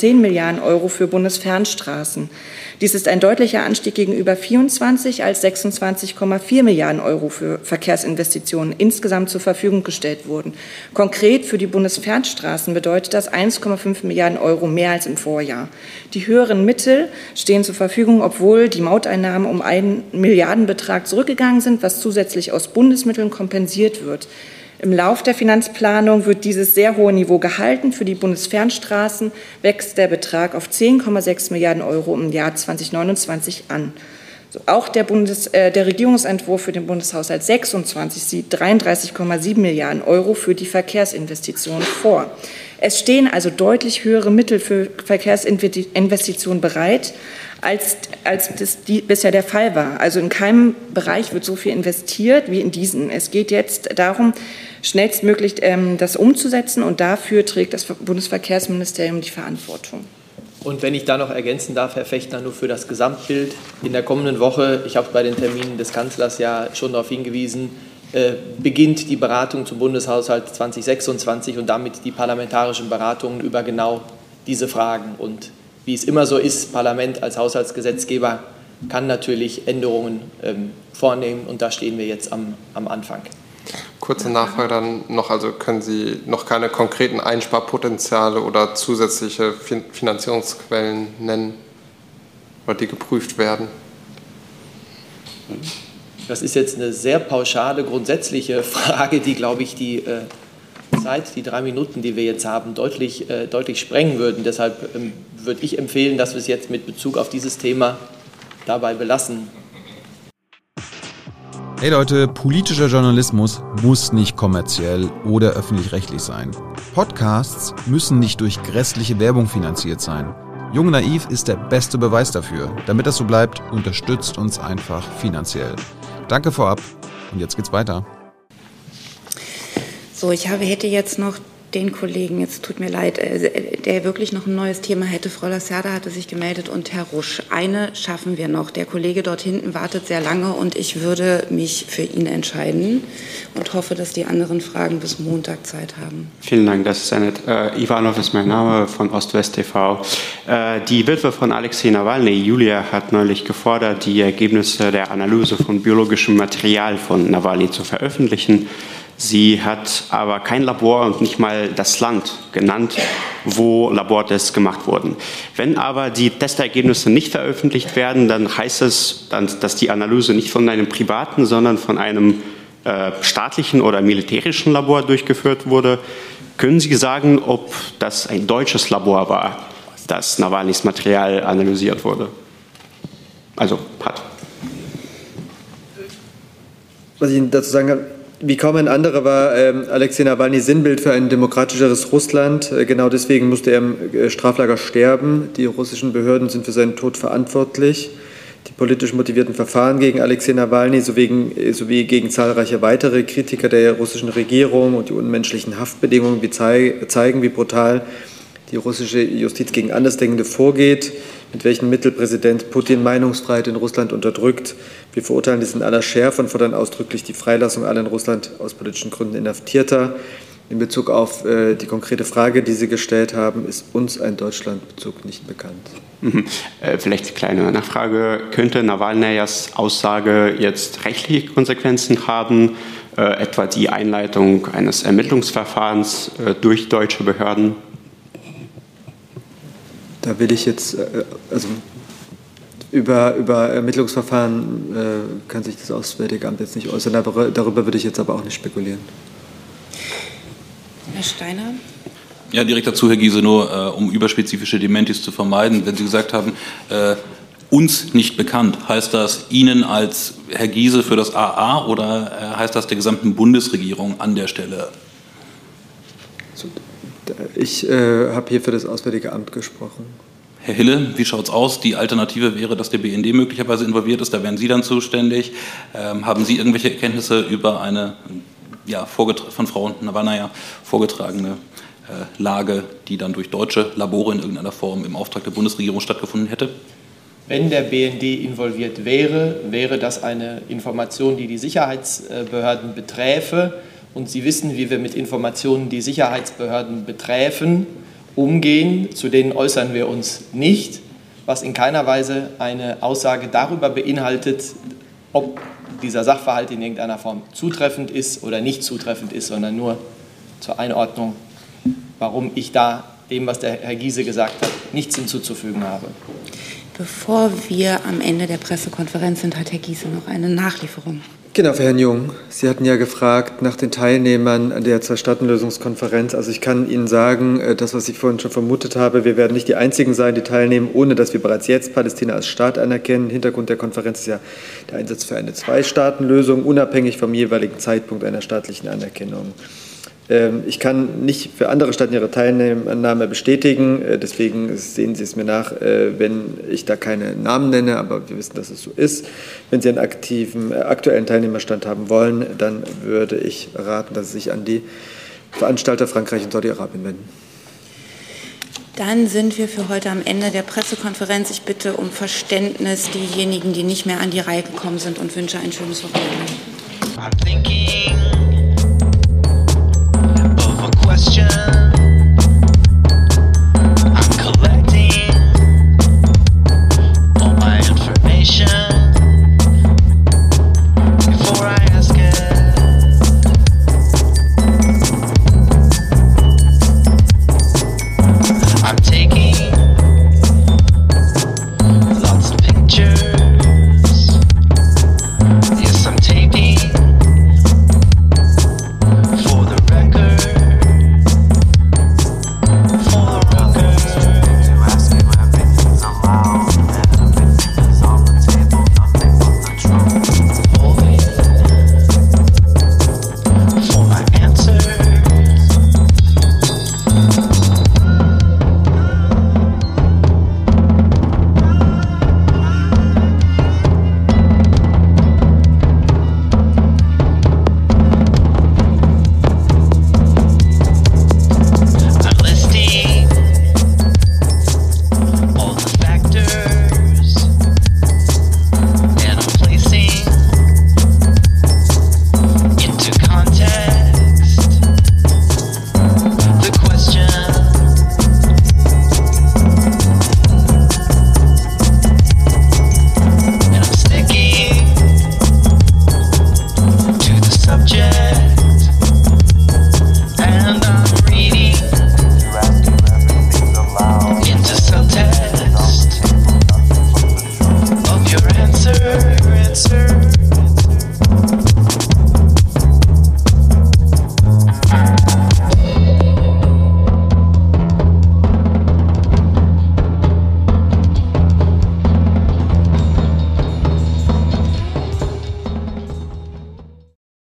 16,10 Milliarden Euro für Bundesfernstraßen. Dies ist ein deutlicher Anstieg gegenüber 24, als 26,4 Milliarden Euro für Verkehrsinvestitionen insgesamt zur Verfügung gestellt wurden. Konkret für die Bundesfernstraßen bedeutet das 1,5 Milliarden Euro mehr als im Vorjahr. Die höheren Mittel stehen zur Verfügung, obwohl die Mauteinnahmen um einen Milliardenbetrag zurückgegangen sind, was zusätzlich aus Bundesmitteln kompensiert wird. Im Lauf der Finanzplanung wird dieses sehr hohe Niveau gehalten. Für die Bundesfernstraßen wächst der Betrag auf 10,6 Milliarden Euro im Jahr 2029 an. Auch der Regierungsentwurf für den Bundeshaushalt 26 sieht 33,7 Milliarden Euro für die Verkehrsinvestitionen vor. Es stehen also deutlich höhere Mittel für Verkehrsinvestitionen bereit, als das bisher der Fall war. Also in keinem Bereich wird so viel investiert wie in diesen. Es geht jetzt darum, schnellstmöglich das umzusetzen, und dafür trägt das Bundesverkehrsministerium die Verantwortung. Und wenn ich da noch ergänzen darf, Herr Fechtner, nur für das Gesamtbild. In der kommenden Woche, ich habe bei den Terminen des Kanzlers ja schon darauf hingewiesen, beginnt die Beratung zum Bundeshaushalt 2026 und damit die parlamentarischen Beratungen über genau diese Fragen. Und wie es immer so ist, Parlament als Haushaltsgesetzgeber kann natürlich Änderungen vornehmen, und da stehen wir jetzt am Anfang. Kurze Nachfrage dann noch, also können Sie noch keine konkreten Einsparpotenziale oder zusätzliche Finanzierungsquellen nennen, oder die geprüft werden? Das ist jetzt eine sehr pauschale, grundsätzliche Frage, die, glaube ich, die Zeit, die 3 Minuten, die wir jetzt haben, deutlich sprengen würden. Deshalb würde ich empfehlen, dass wir es jetzt mit Bezug auf dieses Thema dabei belassen. Hey Leute, politischer Journalismus muss nicht kommerziell oder öffentlich-rechtlich sein. Podcasts müssen nicht durch grässliche Werbung finanziert sein. Jung Naiv ist der beste Beweis dafür. Damit das so bleibt, unterstützt uns einfach finanziell. Danke vorab, und jetzt geht's weiter. So, hätte jetzt noch den Kollegen, jetzt tut mir leid, der wirklich noch ein neues Thema hätte. Frau Lacerda hatte sich gemeldet und Herr Rusch. Eine schaffen wir noch. Der Kollege dort hinten wartet sehr lange, und ich würde mich für ihn entscheiden und hoffe, dass die anderen Fragen bis Montag Zeit haben. Vielen Dank, das ist nett. Ivanov ist mein Name von Ost-West TV. Die Witwe von Alexei Nawalny, Julia, hat neulich gefordert, die Ergebnisse der Analyse von biologischem Material von Nawalny zu veröffentlichen. Sie hat aber kein Labor und nicht mal das Land genannt, wo Labortests gemacht wurden. Wenn aber die Testergebnisse nicht veröffentlicht werden, dann heißt es, dass die Analyse nicht von einem privaten, sondern von einem staatlichen oder militärischen Labor durchgeführt wurde. Können Sie sagen, ob das ein deutsches Labor war, das Nawalnys Material analysiert wurde? Also hat. Was ich Ihnen dazu sagen kann, wie kaum ein anderer war Alexei Nawalny Sinnbild für ein demokratischeres Russland. Genau deswegen musste er im Straflager sterben. Die russischen Behörden sind für seinen Tod verantwortlich. Die politisch motivierten Verfahren gegen Alexei Nawalny sowie gegen zahlreiche weitere Kritiker der russischen Regierung und die unmenschlichen Haftbedingungen zeigen, wie brutal die russische Justiz gegen Andersdenkende vorgeht, mit welchen Mitteln Präsident Putin Meinungsfreiheit in Russland unterdrückt. Wir verurteilen dies in aller Schärfe und fordern ausdrücklich die Freilassung aller in Russland aus politischen Gründen Inhaftierter. In Bezug auf die konkrete Frage, die Sie gestellt haben, ist uns ein Deutschlandbezug nicht bekannt. Vielleicht eine kleine Nachfrage. Könnte Nawalnys Aussage jetzt rechtliche Konsequenzen haben, etwa die Einleitung eines Ermittlungsverfahrens durch deutsche Behörden? Da will ich jetzt, also über Ermittlungsverfahren kann sich das Auswärtige Amt jetzt nicht äußern, aber darüber würde ich jetzt aber auch nicht spekulieren. Herr Steiner? Ja, direkt dazu, Herr Giese, nur um überspezifische Dementis zu vermeiden. Wenn Sie gesagt haben, uns nicht bekannt, heißt das Ihnen als Herr Giese für das AA oder heißt das der gesamten Bundesregierung an der Stelle? Ich habe hier für das Auswärtige Amt gesprochen. Herr Hille, wie schaut es aus? Die Alternative wäre, dass der BND möglicherweise involviert ist, da wären Sie dann zuständig. Haben Sie irgendwelche Erkenntnisse über eine von Frau Nawalny vorgetragene Lage, die dann durch deutsche Labore in irgendeiner Form im Auftrag der Bundesregierung stattgefunden hätte? Wenn der BND involviert wäre, wäre das eine Information, die die Sicherheitsbehörden beträfe. Und Sie wissen, wie wir mit Informationen die Sicherheitsbehörden beträfen umgehen, zu denen äußern wir uns nicht, was in keiner Weise eine Aussage darüber beinhaltet, ob dieser Sachverhalt in irgendeiner Form zutreffend ist oder nicht zutreffend ist, sondern nur zur Einordnung, warum ich da dem, was der Herr Giese gesagt hat, nichts hinzuzufügen habe. Bevor wir am Ende der Pressekonferenz sind, hat Herr Giese noch eine Nachlieferung. Genau, für Herrn Jung. Sie hatten ja gefragt nach den Teilnehmern an der Zwei-Staaten-Lösungskonferenz. Also ich kann Ihnen sagen, das, was ich vorhin schon vermutet habe, wir werden nicht die Einzigen sein, die teilnehmen, ohne dass wir bereits jetzt Palästina als Staat anerkennen. Hintergrund der Konferenz ist ja der Einsatz für eine Zwei-Staaten-Lösung, unabhängig vom jeweiligen Zeitpunkt einer staatlichen Anerkennung. Ich kann nicht für andere Staaten ihre Teilnahme bestätigen, deswegen sehen Sie es mir nach, wenn ich da keine Namen nenne, aber wir wissen, dass es so ist. Wenn Sie einen aktuellen Teilnehmerstand haben wollen, dann würde ich raten, dass Sie sich an die Veranstalter Frankreich und Saudi-Arabien wenden. Dann sind wir für heute am Ende der Pressekonferenz. Ich bitte um Verständnis diejenigen, die nicht mehr an die Reihe gekommen sind, und wünsche ein schönes Wochenende. Question